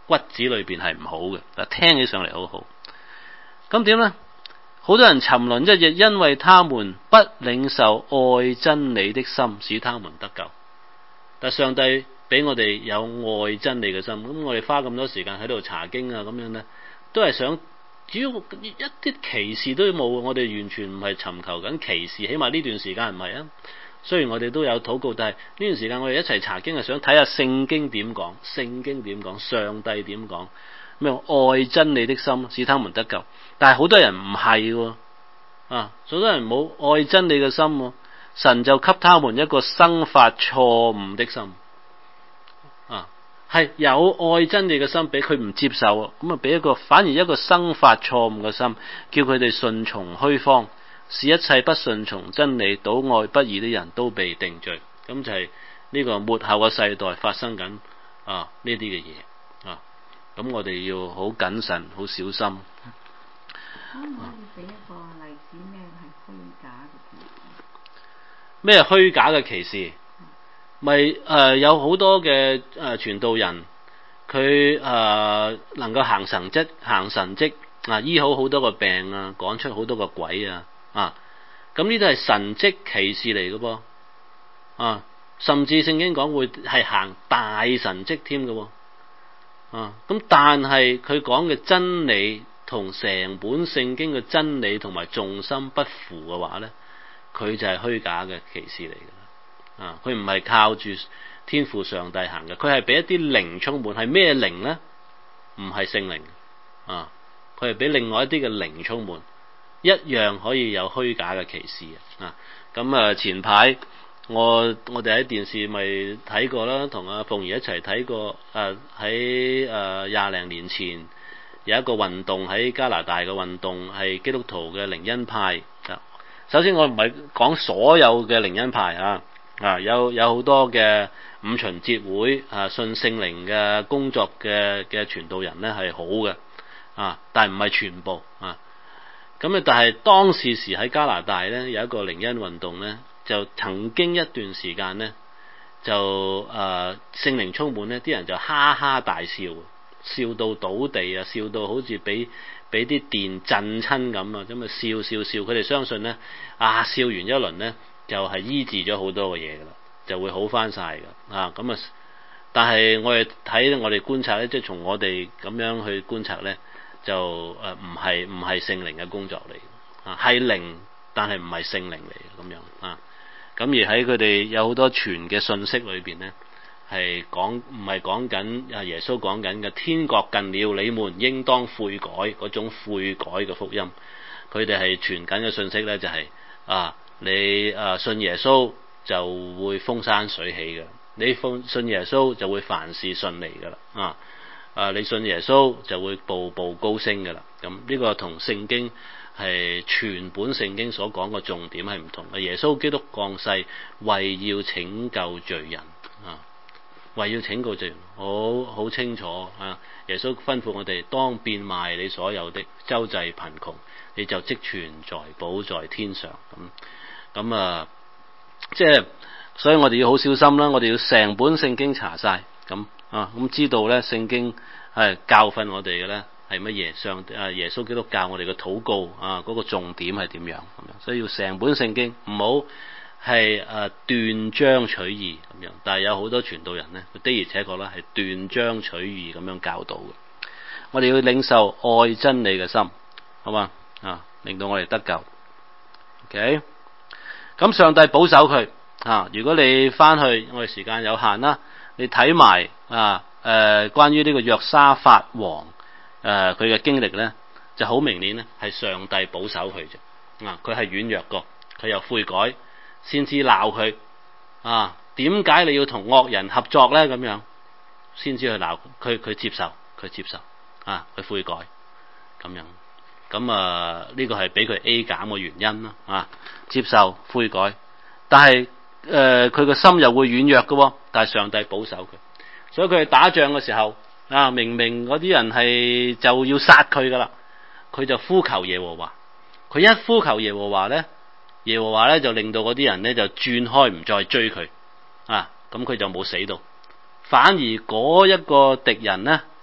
Speaker 1: 骨子裏邊係唔好嘅，但聽起上嚟好好。咁點呢？好多人沉淪一役，因為他們不領受愛真理的心，使他們得救。但上帝俾我哋有愛真理嘅心，咁我哋花咁多時間喺度查經啊，咁樣呢，都係想，只要一啲歧視都冇，我哋完全唔係尋求緊歧視，起碼呢段時間唔係啊。雖然我哋都有禱告，但係呢段時間我哋一齊查經係想睇下聖經點講，聖經點講，上帝點講，咩愛真理的心使他們得救。但係好多人唔係喎，啊，好多人冇愛真理嘅心喎，神就給他們一個生發錯誤的心，啊，係有愛真理嘅心俾佢唔接受，咁啊俾一個反而一個生發錯誤嘅心，叫佢哋順從虛謊，使一切不順從真理、倒愛不義的人都被定罪。咁就係呢個末後嘅世代發生緊啊呢啲嘅嘢啊，咁我哋要好謹慎、好小心。
Speaker 3: 可唔可以俾一個例子咩係虛假嘅歧視？
Speaker 1: 咩虛假嘅歧視？咪誒、呃、有好多嘅誒傳道人，佢誒、呃、能夠行神蹟、行神蹟啊，醫好好多個病啊，趕出好多個鬼啊啊！咁呢啲係神蹟奇事嚟嘅噃啊，甚至聖經講會係行大神蹟添嘅喎啊！咁但係佢講嘅真理同成本聖經嘅真理同埋重心不符嘅話咧，佢就係虛假嘅奇事嚟嘅啊！佢唔係靠住天父上帝行嘅，佢係俾一啲靈充滿，係咩靈咧？唔係聖靈啊！佢係俾另外一啲嘅靈充滿，一樣可以有虛假嘅奇事啊！咁啊，前排我我哋喺電視咪睇過啦，同阿鳳儀一齊睇過誒，喺誒廿零年前有一個運動喺加拿大嘅運動，係基督徒嘅靈恩派啊。首先我唔係講所有嘅靈恩派啊，啊有有好多嘅五旬節會啊，信聖靈嘅工作嘅嘅傳道人咧係好嘅啊，但係唔係全部啊。咁啊，但係當時時喺加拿大咧有一個靈恩運動咧，就曾經一段時間咧就誒、呃、聖靈充滿咧，啲人就哈哈大笑，笑到倒地啊，笑到好似俾俾啲電震親咁啊，咁啊笑笑笑，佢哋相信咧啊，笑完一輪咧就係、是、醫治咗好多嘅嘢噶啦，就會好翻晒噶啊，咁啊，但係我哋睇我哋觀察咧，即係從我哋咁樣去觀察咧，就誒唔係唔係聖靈嘅工作嚟啊，係靈，但係唔係聖靈嚟嘅咁樣啊。咁而喺佢哋有好多傳嘅信息裏邊咧，係講唔係講緊啊耶穌講緊嘅天國近了，你們應當悔改嗰種悔改嘅福音。佢哋係傳緊嘅信息咧，就係、是、啊你啊信耶穌就會風生水起嘅，你信耶穌就會凡事順利噶啦啊啊你信耶穌就會步步高升噶啦。咁呢個同聖經係全本聖經所講嘅重點係唔同嘅。耶穌基督降世為要拯救罪人啊，為要拯救罪人，好好清楚啊！耶穌吩咐我哋當變賣你所有的，周濟貧窮，你就積存在寶在天上。咁咁啊，即係所以我哋要好小心啦，我哋要成本聖經查晒咁啊，咁知道咧聖經係教訓我哋嘅咧係乜嘢？上啊耶穌基督教我哋嘅禱告啊，嗰個重點係點樣咁樣？所以要成本聖經，唔好係誒斷章取義咁樣。但係有好多傳道人咧，的而且確咧係斷章取義咁樣教導嘅。我哋要領受愛真理嘅心，好嘛啊，令到我哋得救。OK，咁上帝保守佢啊。如果你翻去，我哋時間有限啦，你睇埋啊誒、呃、關於呢個約沙法王。誒佢嘅經歷咧就好明顯咧，係上帝保守佢啫。啊，佢係軟弱過，佢又悔改，先至鬧佢。啊，點解你要同惡人合作咧？咁樣先至去鬧佢，佢接受，佢接受。啊，佢悔改咁樣。咁啊，呢個係俾佢 A 減嘅原因啦。啊，接受悔改，但係誒佢個心又會軟弱嘅喎。但係上帝保守佢，所以佢去打仗嘅時候。啊！明明嗰啲人係就要殺佢噶啦，佢就呼求耶和華。佢一呼求耶和華咧，耶和華咧就令到嗰啲人咧就轉開唔再追佢。啊，咁佢就冇死到，反而嗰一個敵人咧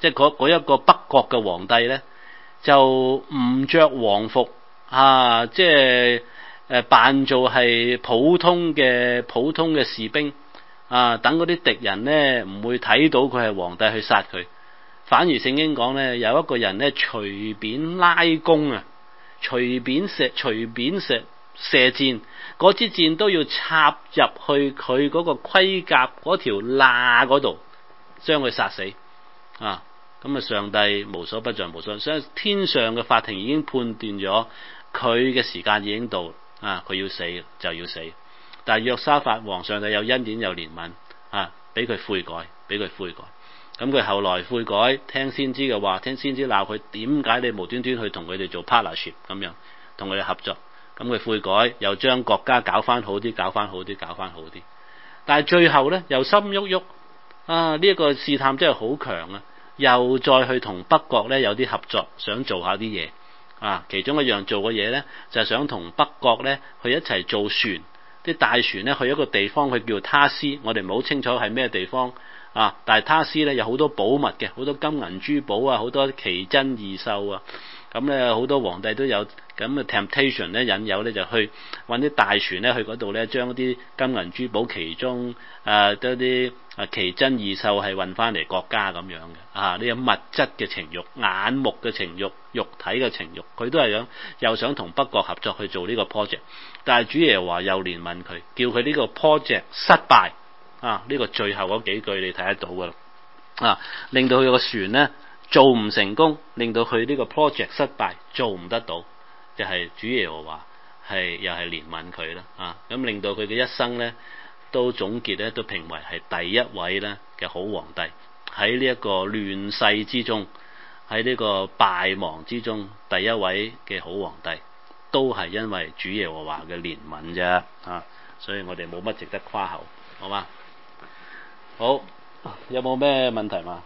Speaker 1: 即係嗰嗰一個北國嘅皇帝咧，就唔着皇服啊，即係誒扮做係普通嘅普通嘅士兵啊，等嗰啲敵人咧唔會睇到佢係皇帝去殺佢。反而聖經講咧，有一個人咧隨便拉弓啊，隨便射隨便射射箭，嗰支箭都要插入去佢嗰個盔甲嗰條罅嗰度，將佢殺死啊！咁啊，上帝無所不在，無所，所以天上嘅法庭已經判斷咗佢嘅時間已經到啊，佢要死就要死。但係約沙法王上帝有恩典有憐憫啊，俾佢悔改，俾佢悔改。咁佢後來悔改，聽先知嘅話，聽先知鬧佢，點解你無端端去同佢哋做 partnership 咁樣，同佢哋合作？咁佢悔改，又將國家搞翻好啲，搞翻好啲，搞翻好啲。但係最後咧，又心喐喐啊！呢、這、一個試探真係好強啊！又再去同北國咧有啲合作，想做下啲嘢啊。其中一樣做嘅嘢咧，就係、是、想同北國咧去一齊做船，啲大船咧去一個地方，佢叫他斯，我哋唔好清楚係咩地方。啊！但係他斯咧有好多寶物嘅，好多金銀珠寶啊，好多奇珍異獸啊。咁咧好多皇帝都有咁嘅 temptation 咧，引誘咧就去揾啲大船咧去嗰度咧，將啲金銀珠寶其中誒多啲啊奇珍異獸係運翻嚟國家咁樣嘅。啊！呢個物質嘅情慾、眼目嘅情慾、肉體嘅情慾，佢都係想又想同北國合作去做呢個 project。但係主耶穌話又憐憫佢，叫佢呢個 project 失敗。啊！呢、這個最後嗰幾句你睇得到噶啦，啊，令到佢個船咧做唔成功，令到佢呢個 project 失敗，做唔得到，就係、是、主耶穌話係又係憐憫佢啦，啊，咁令到佢嘅一生咧都總結咧都評為係第一位咧嘅好皇帝，喺呢一個亂世之中，喺呢個敗亡之中，第一位嘅好皇帝，都係因為主耶穌話嘅憐憫啫，啊，所以我哋冇乜值得誇口，好嘛？好，有冇咩問題嘛？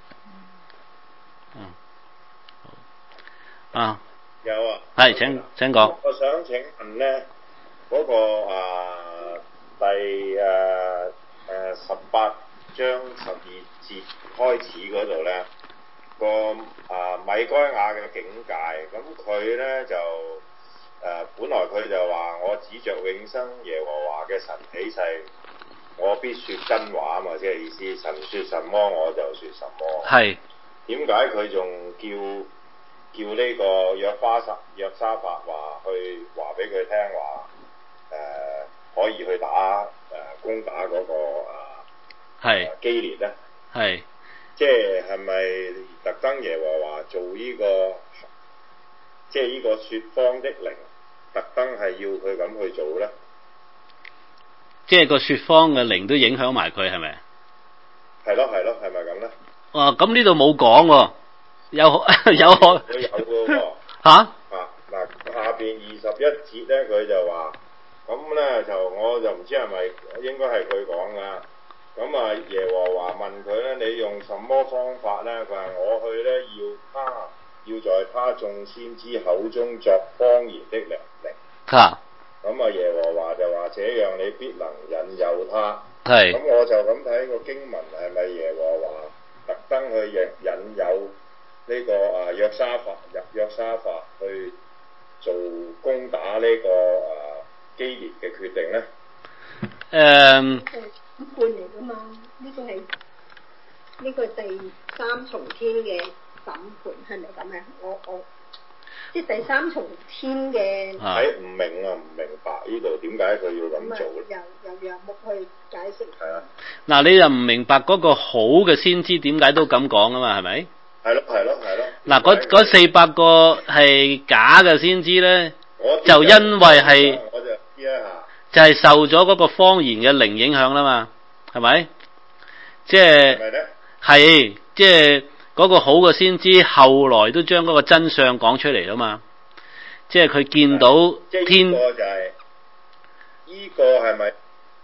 Speaker 1: 嗯，好啊，
Speaker 4: 有啊，
Speaker 1: 係請請講。
Speaker 4: 我想請問咧，嗰、那個啊第誒誒十八章十二節開始嗰度咧，個啊米該亞嘅境界，咁佢咧就誒、啊、本來佢就話我指着永生耶和華嘅神起誓。我必說真話啊嘛，即係意思，神說什麼我就說什麼。係點解佢仲叫叫呢個約花沙約沙法話去話俾佢聽話？誒、呃、可以去打誒、呃、攻打嗰、那個啊係基列咧？係即係係咪特登耶和華做呢、這個即係呢個説謊的靈，特登係要佢咁去做咧？即係個說謊嘅靈都影響埋佢，係咪？係咯係咯，係咪咁咧？哦，咁呢度冇講喎，有有可有嘅喎。嚇？啊嗱，下邊二十一節咧，佢就話，咁咧就我就唔知係咪應該係佢講噶。咁啊，耶和華問佢咧，你用什麼方法咧？佢話我去咧，要他要在他眾先知口中作謊言的靈靈。嚇！咁啊，耶和華就話：這樣你必能引誘他。係。咁我就咁睇個經文係咪耶和華特登去引引誘呢個啊約沙法入約沙法去做攻打呢、這個啊基列嘅決定咧？誒、um,
Speaker 2: 審判嚟㗎嘛？呢、這個係呢、這個第三重天嘅審判係咪咁啊？我我。即係第三重天嘅，睇唔明啊，唔明白呢度點解佢要咁做咧？由由楊牧去解釋。係啊，嗱，你又唔明白嗰個好嘅先知點解都咁講啊嘛？係咪？係咯係咯係咯。嗱，嗰嗰四百個係假嘅先知咧，就因為係，我就知啦嚇，就係受咗嗰個謊言嘅靈影響啦嘛，係咪？即係係咪咧？係即係。嗰個好嘅先知，後來都將嗰個真相講出嚟啦嘛，即係佢見到天。呢個就係呢個係咪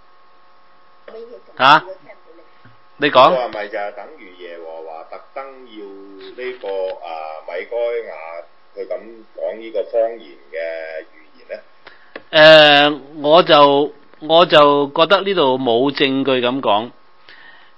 Speaker 2: 嚇？你講。呢個係咪就係等於耶和華特登要呢個啊米該亞去咁講呢個謊言嘅預言咧？誒、呃，我就我就覺得呢度冇證據咁講。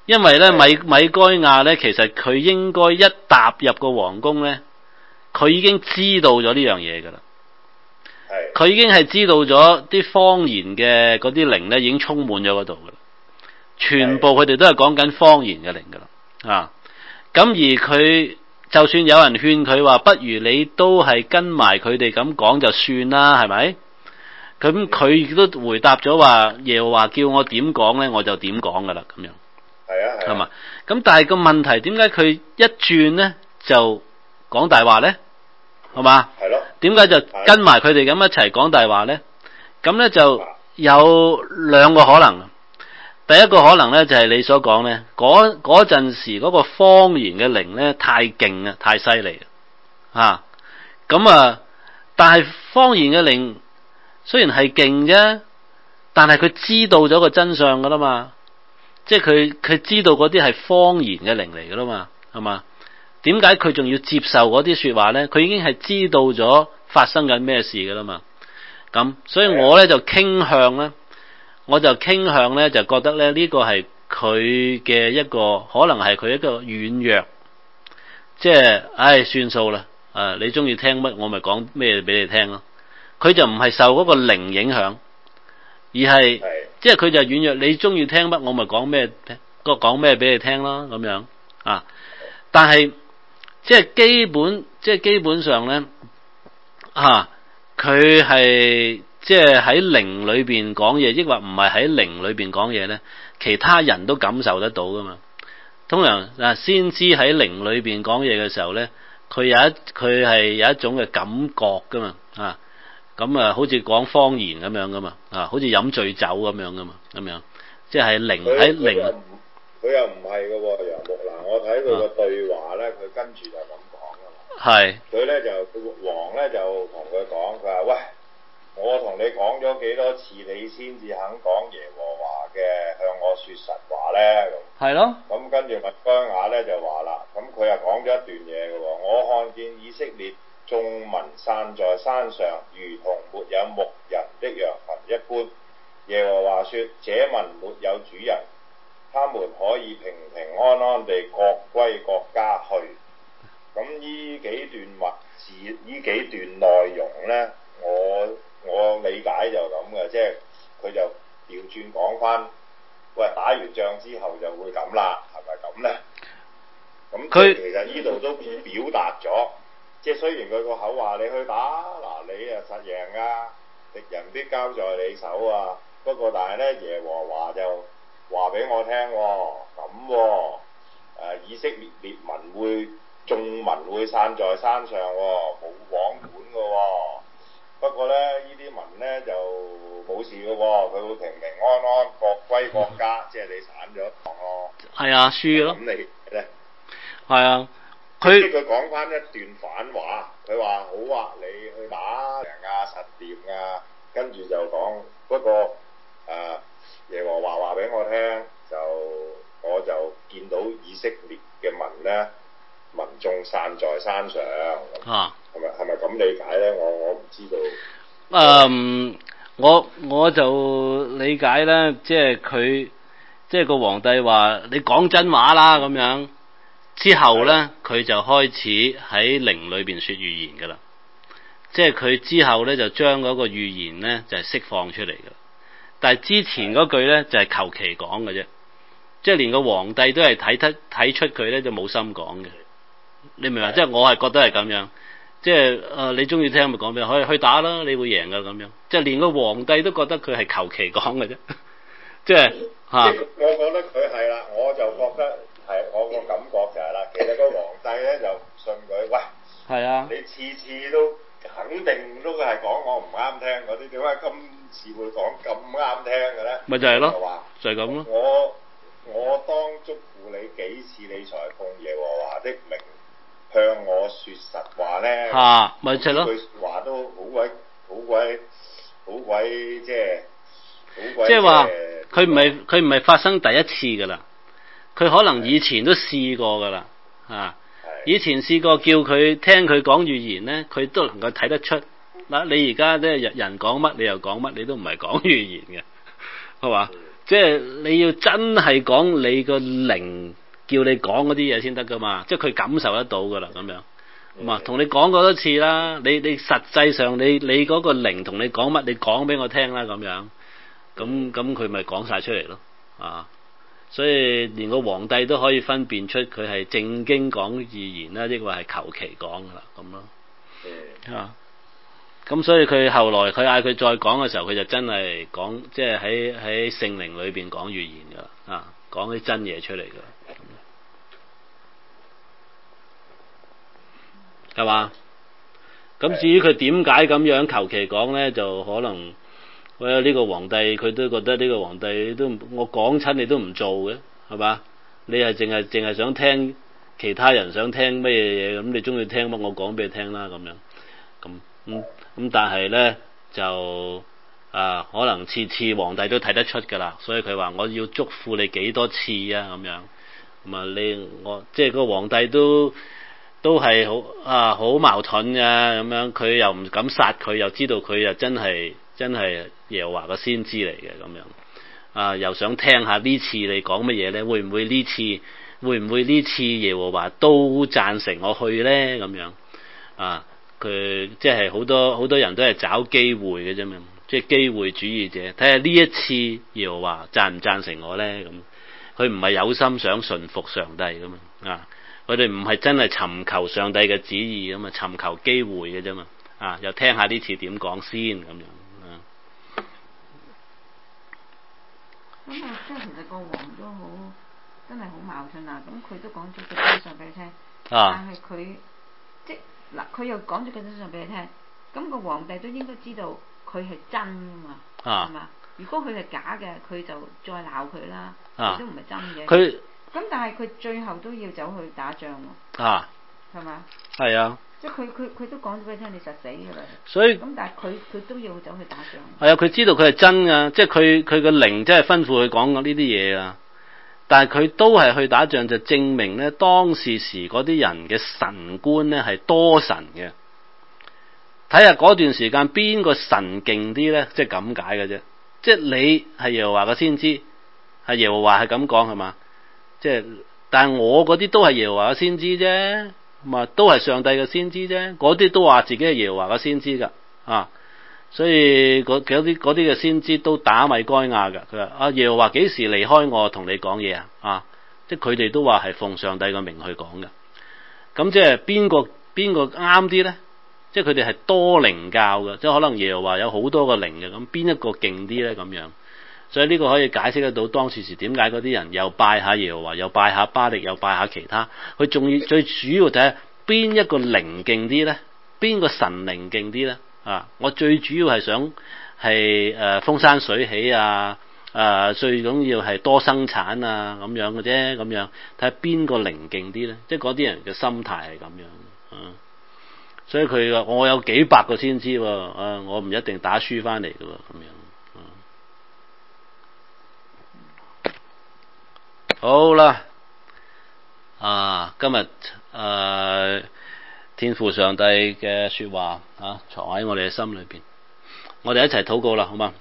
Speaker 1: 因為咧米米該亞咧，其實佢應該一踏入個皇宮咧，佢已經知道咗呢樣嘢噶啦。
Speaker 4: 係。
Speaker 1: 佢已經係知道咗啲方言嘅嗰啲靈咧，已經充滿咗嗰度噶啦。全部佢哋都係講緊方言嘅靈噶啦。啊，咁而佢就算有人勸佢話，不如你都係跟埋佢哋咁講就算啦，係咪？咁佢亦都回答咗話，耶和華叫我點講咧，我就點講噶啦，咁樣。
Speaker 4: 係啊係。
Speaker 1: 係嘛？咁但係個問題，點解佢一轉咧就講大話咧？係嘛？
Speaker 4: 係咯。
Speaker 1: 點解就跟埋佢哋咁一齊講大話咧？咁咧就有兩個可能。第一個可能咧就係你所講咧，嗰嗰陣時嗰個方言嘅靈咧太勁啊，太犀利啊！咁啊，但係方言嘅靈雖然係勁啫，但係佢知道咗個真相噶啦嘛，即係佢佢知道嗰啲係方言嘅靈嚟噶啦嘛，係嘛？點解佢仲要接受嗰啲說話咧？佢已經係知道咗發生緊咩事噶啦嘛。咁所以我咧就傾向咧。我就傾向咧，就覺得咧呢個係佢嘅一個，可能係佢一個軟弱，即係，唉，算數啦，誒，你中意聽乜，我咪講咩俾你聽咯。佢就唔係受嗰個靈影響，而係，即係佢就軟弱，你中意聽乜，我咪講咩，個講咩俾你聽咯，咁樣啊。但係即係基本，即係基本上咧，啊，佢係。即係喺靈裏邊講嘢，抑或唔係喺靈裏邊講嘢咧？其他人都感受得到噶嘛。通常啊，先知喺靈裏邊講嘢嘅時候咧，佢有一佢係有一種嘅感覺噶嘛。啊，咁啊，好似講方言咁樣噶嘛。啊，好似飲醉酒咁樣噶嘛。咁樣，即係靈喺靈。
Speaker 4: 佢又唔係嘅喎，楊木嗱，我睇佢個對話咧，佢、啊、跟住就咁講噶嘛。係。佢咧就王咧就同佢講，佢話喂。我同你講咗幾多次，你先至肯講耶和華嘅向我說實話咧？咁係咯。咁跟住米該亞咧就話啦，咁佢又講咗一段嘢嘅喎。我看見以色列眾民散在山上，如同沒有牧人的羊群一般。耶和華說：這民沒有主人，他們可以平平安安地各歸各家去。咁呢幾段文字，呢幾段內容咧，我。我理解就咁嘅，即係佢就調轉講翻，喂，打完仗之後就會咁啦，係咪咁咧？咁佢其實呢度都表達咗，即係雖然佢個口話你去打，嗱你啊實贏啊，敵人必交在你手啊，不過但係咧耶和華就話俾我聽喎，咁喎，誒以色列列民會眾民會散在山上喎，冇王管嘅喎。不過咧，呢啲民咧就冇事嘅喎，佢會平平安安各歸各家，即係你散咗一趟咯。係啊，輸咯。咁你咧？係啊，佢佢講翻一段反話，佢話好啊，你去打人啊，實掂啊，跟住就講不過誒、呃、耶和華話俾我聽，就我就見到以色列嘅民咧，民眾散在山上。啊。係咪係咪咁理解咧？我我唔知道。
Speaker 1: 嗯，我我就理解咧，即係佢，即係個皇帝話你講真話啦咁樣。之後咧，佢就開始喺靈裏邊說預言噶啦。即係佢之後咧就將嗰個預言咧就係、是、釋放出嚟噶。但係之前嗰句咧就係求其講嘅啫。即係連個皇帝都係睇得睇出佢咧就冇心講嘅。你明白？即係我係覺得係咁樣。即係誒、呃，你中意聽咪講咩？可以去打啦，你會贏噶咁樣。即係連個皇帝都覺得佢係求其講嘅啫。即係嚇。啊、
Speaker 4: 即我覺得佢係啦，我就覺得係我個感覺就係啦。其實個皇帝咧就唔信佢，喂，係啊，你次次都肯定都係講我唔啱聽嗰啲，點解今次會講咁啱聽嘅咧？咪就係咯，就係咁咯。我我當囑咐你幾次，你才奉耶和華的名向我說實話咧，嚇，咪就係咯。句話都好鬼好鬼好鬼，即係好鬼。即係話
Speaker 1: 佢唔係佢唔係發生第一次噶啦，佢可能以前都試過噶啦，嚇。以前試過叫佢聽佢講預言咧，佢都能夠睇得出。嗱，你而家咧人人講乜，你又講乜，你都唔係講預言嘅，係嘛？ 即係你要真係講你個靈叫你講嗰啲嘢先得噶嘛，即係佢感受得到噶啦咁樣。咁啊，同你講過多次啦，你你實際上你你嗰個靈同你講乜，你講俾我聽啦咁樣。咁咁佢咪講晒出嚟咯啊！所以連個皇帝都可以分辨出佢係正經講預言啦，抑或係求其講噶啦咁咯。啊！咁所以佢後來佢嗌佢再講嘅時候，佢就真係講，即係喺喺聖靈裏邊講預言噶啦，啊，講啲真嘢出嚟噶，係嘛？咁至於佢點解咁樣求其講咧，就可能喂呢個皇帝佢都覺得呢個皇帝都我講親你都唔做嘅，係嘛？你係淨係淨係想聽其他人想聽乜嘢嘢，咁你中意聽乜我講俾你聽啦咁樣，咁咁咁但係咧就啊可能次次皇帝都睇得出㗎啦，所以佢話我要囑咐你幾多次啊咁樣，咁啊你我即係個皇帝都都係好啊好矛盾㗎咁樣，佢又唔敢殺佢，又知道佢又真係真係耶和華個先知嚟嘅咁樣，啊又想聽下呢次你講乜嘢咧？會唔會呢次會唔會呢次耶和華都贊成我去咧？咁樣啊，佢即係好多好多人都係找機會嘅啫嘛，即係機會主義者，睇下呢一次耶和華贊唔贊成我咧？咁佢唔係有心想順服上帝噶嘛啊！佢哋唔係真係尋求上帝嘅旨意咁嘛，尋求機會嘅啫嘛啊！又聽下呢次點講先咁樣。
Speaker 3: 咁啊，即係其實個王都好，真係好矛盾啊！咁佢都講咗個真相俾你聽，啊、但係佢即嗱，佢又講咗個真相俾你聽，咁個皇帝都應該知道佢係真噶嘛，係嘛、啊？如果佢係假嘅，佢就再鬧佢啦，佢、啊、都唔係真嘅。佢咁但係佢最後都要走去打仗喎，啊，係嘛？係啊。即係佢佢佢都講咗俾你聽，你實死㗎啦。所以咁，但係佢佢都要走去打仗。
Speaker 1: 係啊，佢知道佢係真㗎，即係佢佢個靈真係吩咐佢講呢啲嘢啊。但係佢都係去打仗，就證明咧當時時嗰啲人嘅神觀咧係多神嘅。睇下嗰段時間邊個神勁啲咧，即係咁解嘅啫。即係你係耶和華嘅先知，係耶和華係咁講係嘛？即係，但係我嗰啲都係耶和華嘅先知啫。咁啊，都係上帝嘅先知啫，嗰啲都話自己係耶和華嘅先知噶，啊，所以嗰啲嗰啲嘅先知都打米該亞噶。佢話啊，耶和華幾時離開我同你講嘢啊？啊，即係佢哋都話係奉上帝嘅名去講嘅。咁即係邊個邊個啱啲咧？即係佢哋係多靈教嘅，即係可能耶和華有好多個靈嘅，咁邊一個勁啲咧？咁樣，所以呢個可以解釋得到當時時點解嗰啲人又拜下耶和華，又拜下巴力，又拜下其他。佢仲要最主要就係邊一個靈勁啲咧？邊個神靈勁啲咧？啊！我最主要係想係誒、呃、風生水起啊！誒、呃、最重要係多生產啊咁樣嘅啫，咁樣睇下邊個靈勁啲咧？即係嗰啲人嘅心態係咁樣，嗯。所以佢話我有幾百個先知喎，啊！我唔一定打輸翻嚟嘅喎，咁樣。好啦，啊，今日誒、呃、天父上帝嘅說話啊，藏喺我哋嘅心裏邊，我哋一齊禱告啦，好嘛？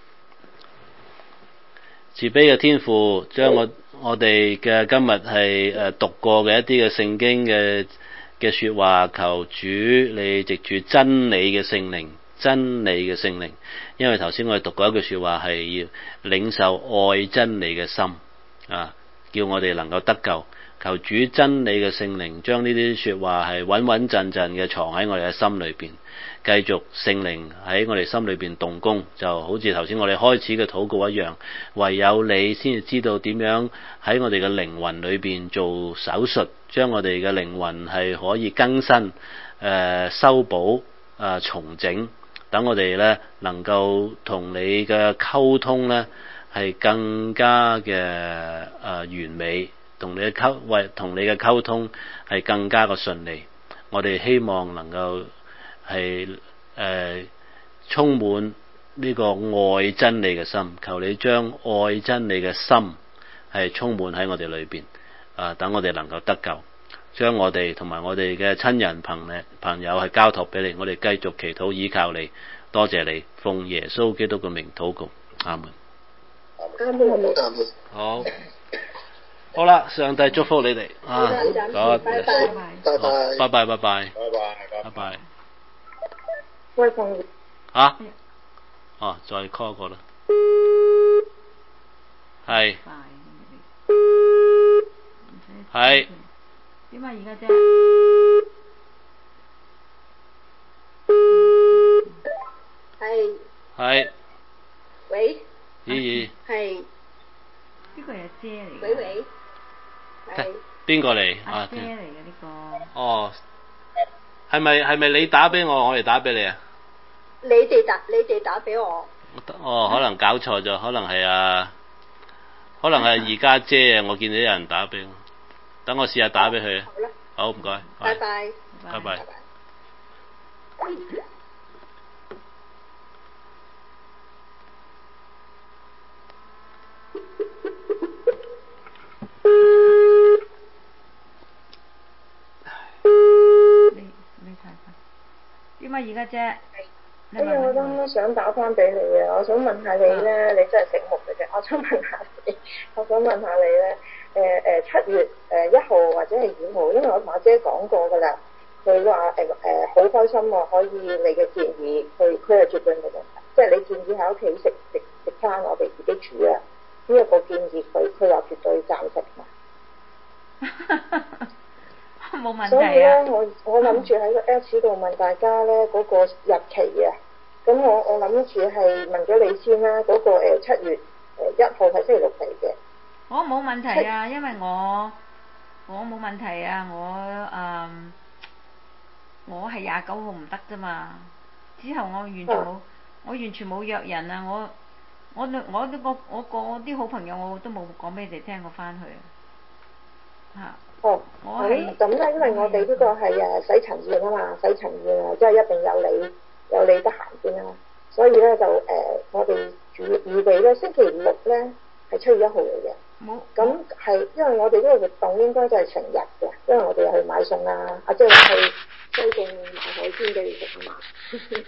Speaker 1: 慈悲嘅天父，將我我哋嘅今日係誒讀過嘅一啲嘅聖經嘅嘅說話，求主你藉住真理嘅聖靈，真理嘅聖靈，因為頭先我哋讀過一句說話係要領受愛真理嘅心啊。叫我哋能夠得救，求主真理嘅聖靈將呢啲說話係穩穩陣陣嘅藏喺我哋嘅心裏邊，繼續聖靈喺我哋心裏邊動工，就好似頭先我哋開始嘅禱告一樣，唯有你先至知道點樣喺我哋嘅靈魂裏邊做手術，將我哋嘅靈魂係可以更新、誒、呃、修補、誒、呃、重整，等我哋咧能夠同你嘅溝通咧。係更加嘅誒、呃、完美，同你嘅溝為同你嘅溝通係更加嘅順利。我哋希望能夠係誒、呃、充滿呢個愛真理嘅心，求你將愛真理嘅心係充滿喺我哋裏邊，啊、呃、等我哋能夠得救，將我哋同埋我哋嘅親人朋友朋友係交託俾你，我哋繼續祈禱依靠你，多謝你，奉耶穌基督嘅名禱告，阿門。
Speaker 4: 阿門。
Speaker 2: 啱嘅。
Speaker 5: 啱嘅。
Speaker 1: 好，好啦，上帝祝福你哋啊！好，
Speaker 2: 拜拜。
Speaker 5: 拜拜。
Speaker 1: 拜拜，拜拜，
Speaker 4: 拜拜，
Speaker 1: 拜拜。
Speaker 2: 喂，馮
Speaker 1: 嚇？哦，再 call 個啦。係。係。
Speaker 3: 點啊？而家啫？
Speaker 2: 係。
Speaker 1: 係。
Speaker 2: 喂。
Speaker 1: 咦咦。
Speaker 2: 係。
Speaker 3: 呢個係阿姐嚟嘅。
Speaker 2: 喂喂。係。
Speaker 1: 邊個嚟？
Speaker 3: 阿姐嚟嘅呢個。
Speaker 1: 哦。係咪係咪你打俾我，我哋打俾你啊？
Speaker 2: 你哋打你哋打俾我。
Speaker 1: 哦，可能搞錯咗，可能係啊，可能係二家姐啊，我見到有人打俾我，等我試下打俾佢啊。
Speaker 2: 好啦。
Speaker 1: 好，唔該。
Speaker 2: 拜拜。
Speaker 1: 拜拜。
Speaker 3: 你你睇下點啊？而家啫？
Speaker 2: 哎呀，我都想打翻俾你啊！我想問下你咧，啊、你真係醒目嘅啫。我想問下你，我想問下你咧，誒誒七月誒一號或者係二號，因為我同阿姐講過㗎啦，佢話誒誒好開心喎，可以你嘅建議，佢佢係絕對冇問題，即係你建議喺屋企食食食餐，我哋自己煮啊，呢、這、一個建議佢佢話絕對贊成啊。
Speaker 3: 冇問題啊！
Speaker 2: 所以咧，我我諗住喺個 Apps 度問大家咧嗰、那個日期啊。咁我我諗住係問咗你先啦，嗰、那個誒七月誒一號係星期六嚟嘅。
Speaker 3: 我冇問題啊，因為我我冇問題啊，我誒、嗯、我係廿九號唔得啫嘛。之後我完全冇，啊、我完全冇約人啊！我我我啲個我個啲好朋友我都冇講俾你哋聽，我翻去啊。嚇！
Speaker 2: 哦，咁咁咧，因為我哋呢個係誒洗塵宴啊嘛，洗塵宴啊，即係一定有你有你得閒先啦。所以咧就誒、呃，我哋預預備咧星期六咧係七月一號嚟嘅。冇。咁係因為我哋呢個活動應該就係成日嘅，因為我哋又去買餸啊，阿姐話去西貢買海鮮俾你食啊嘛。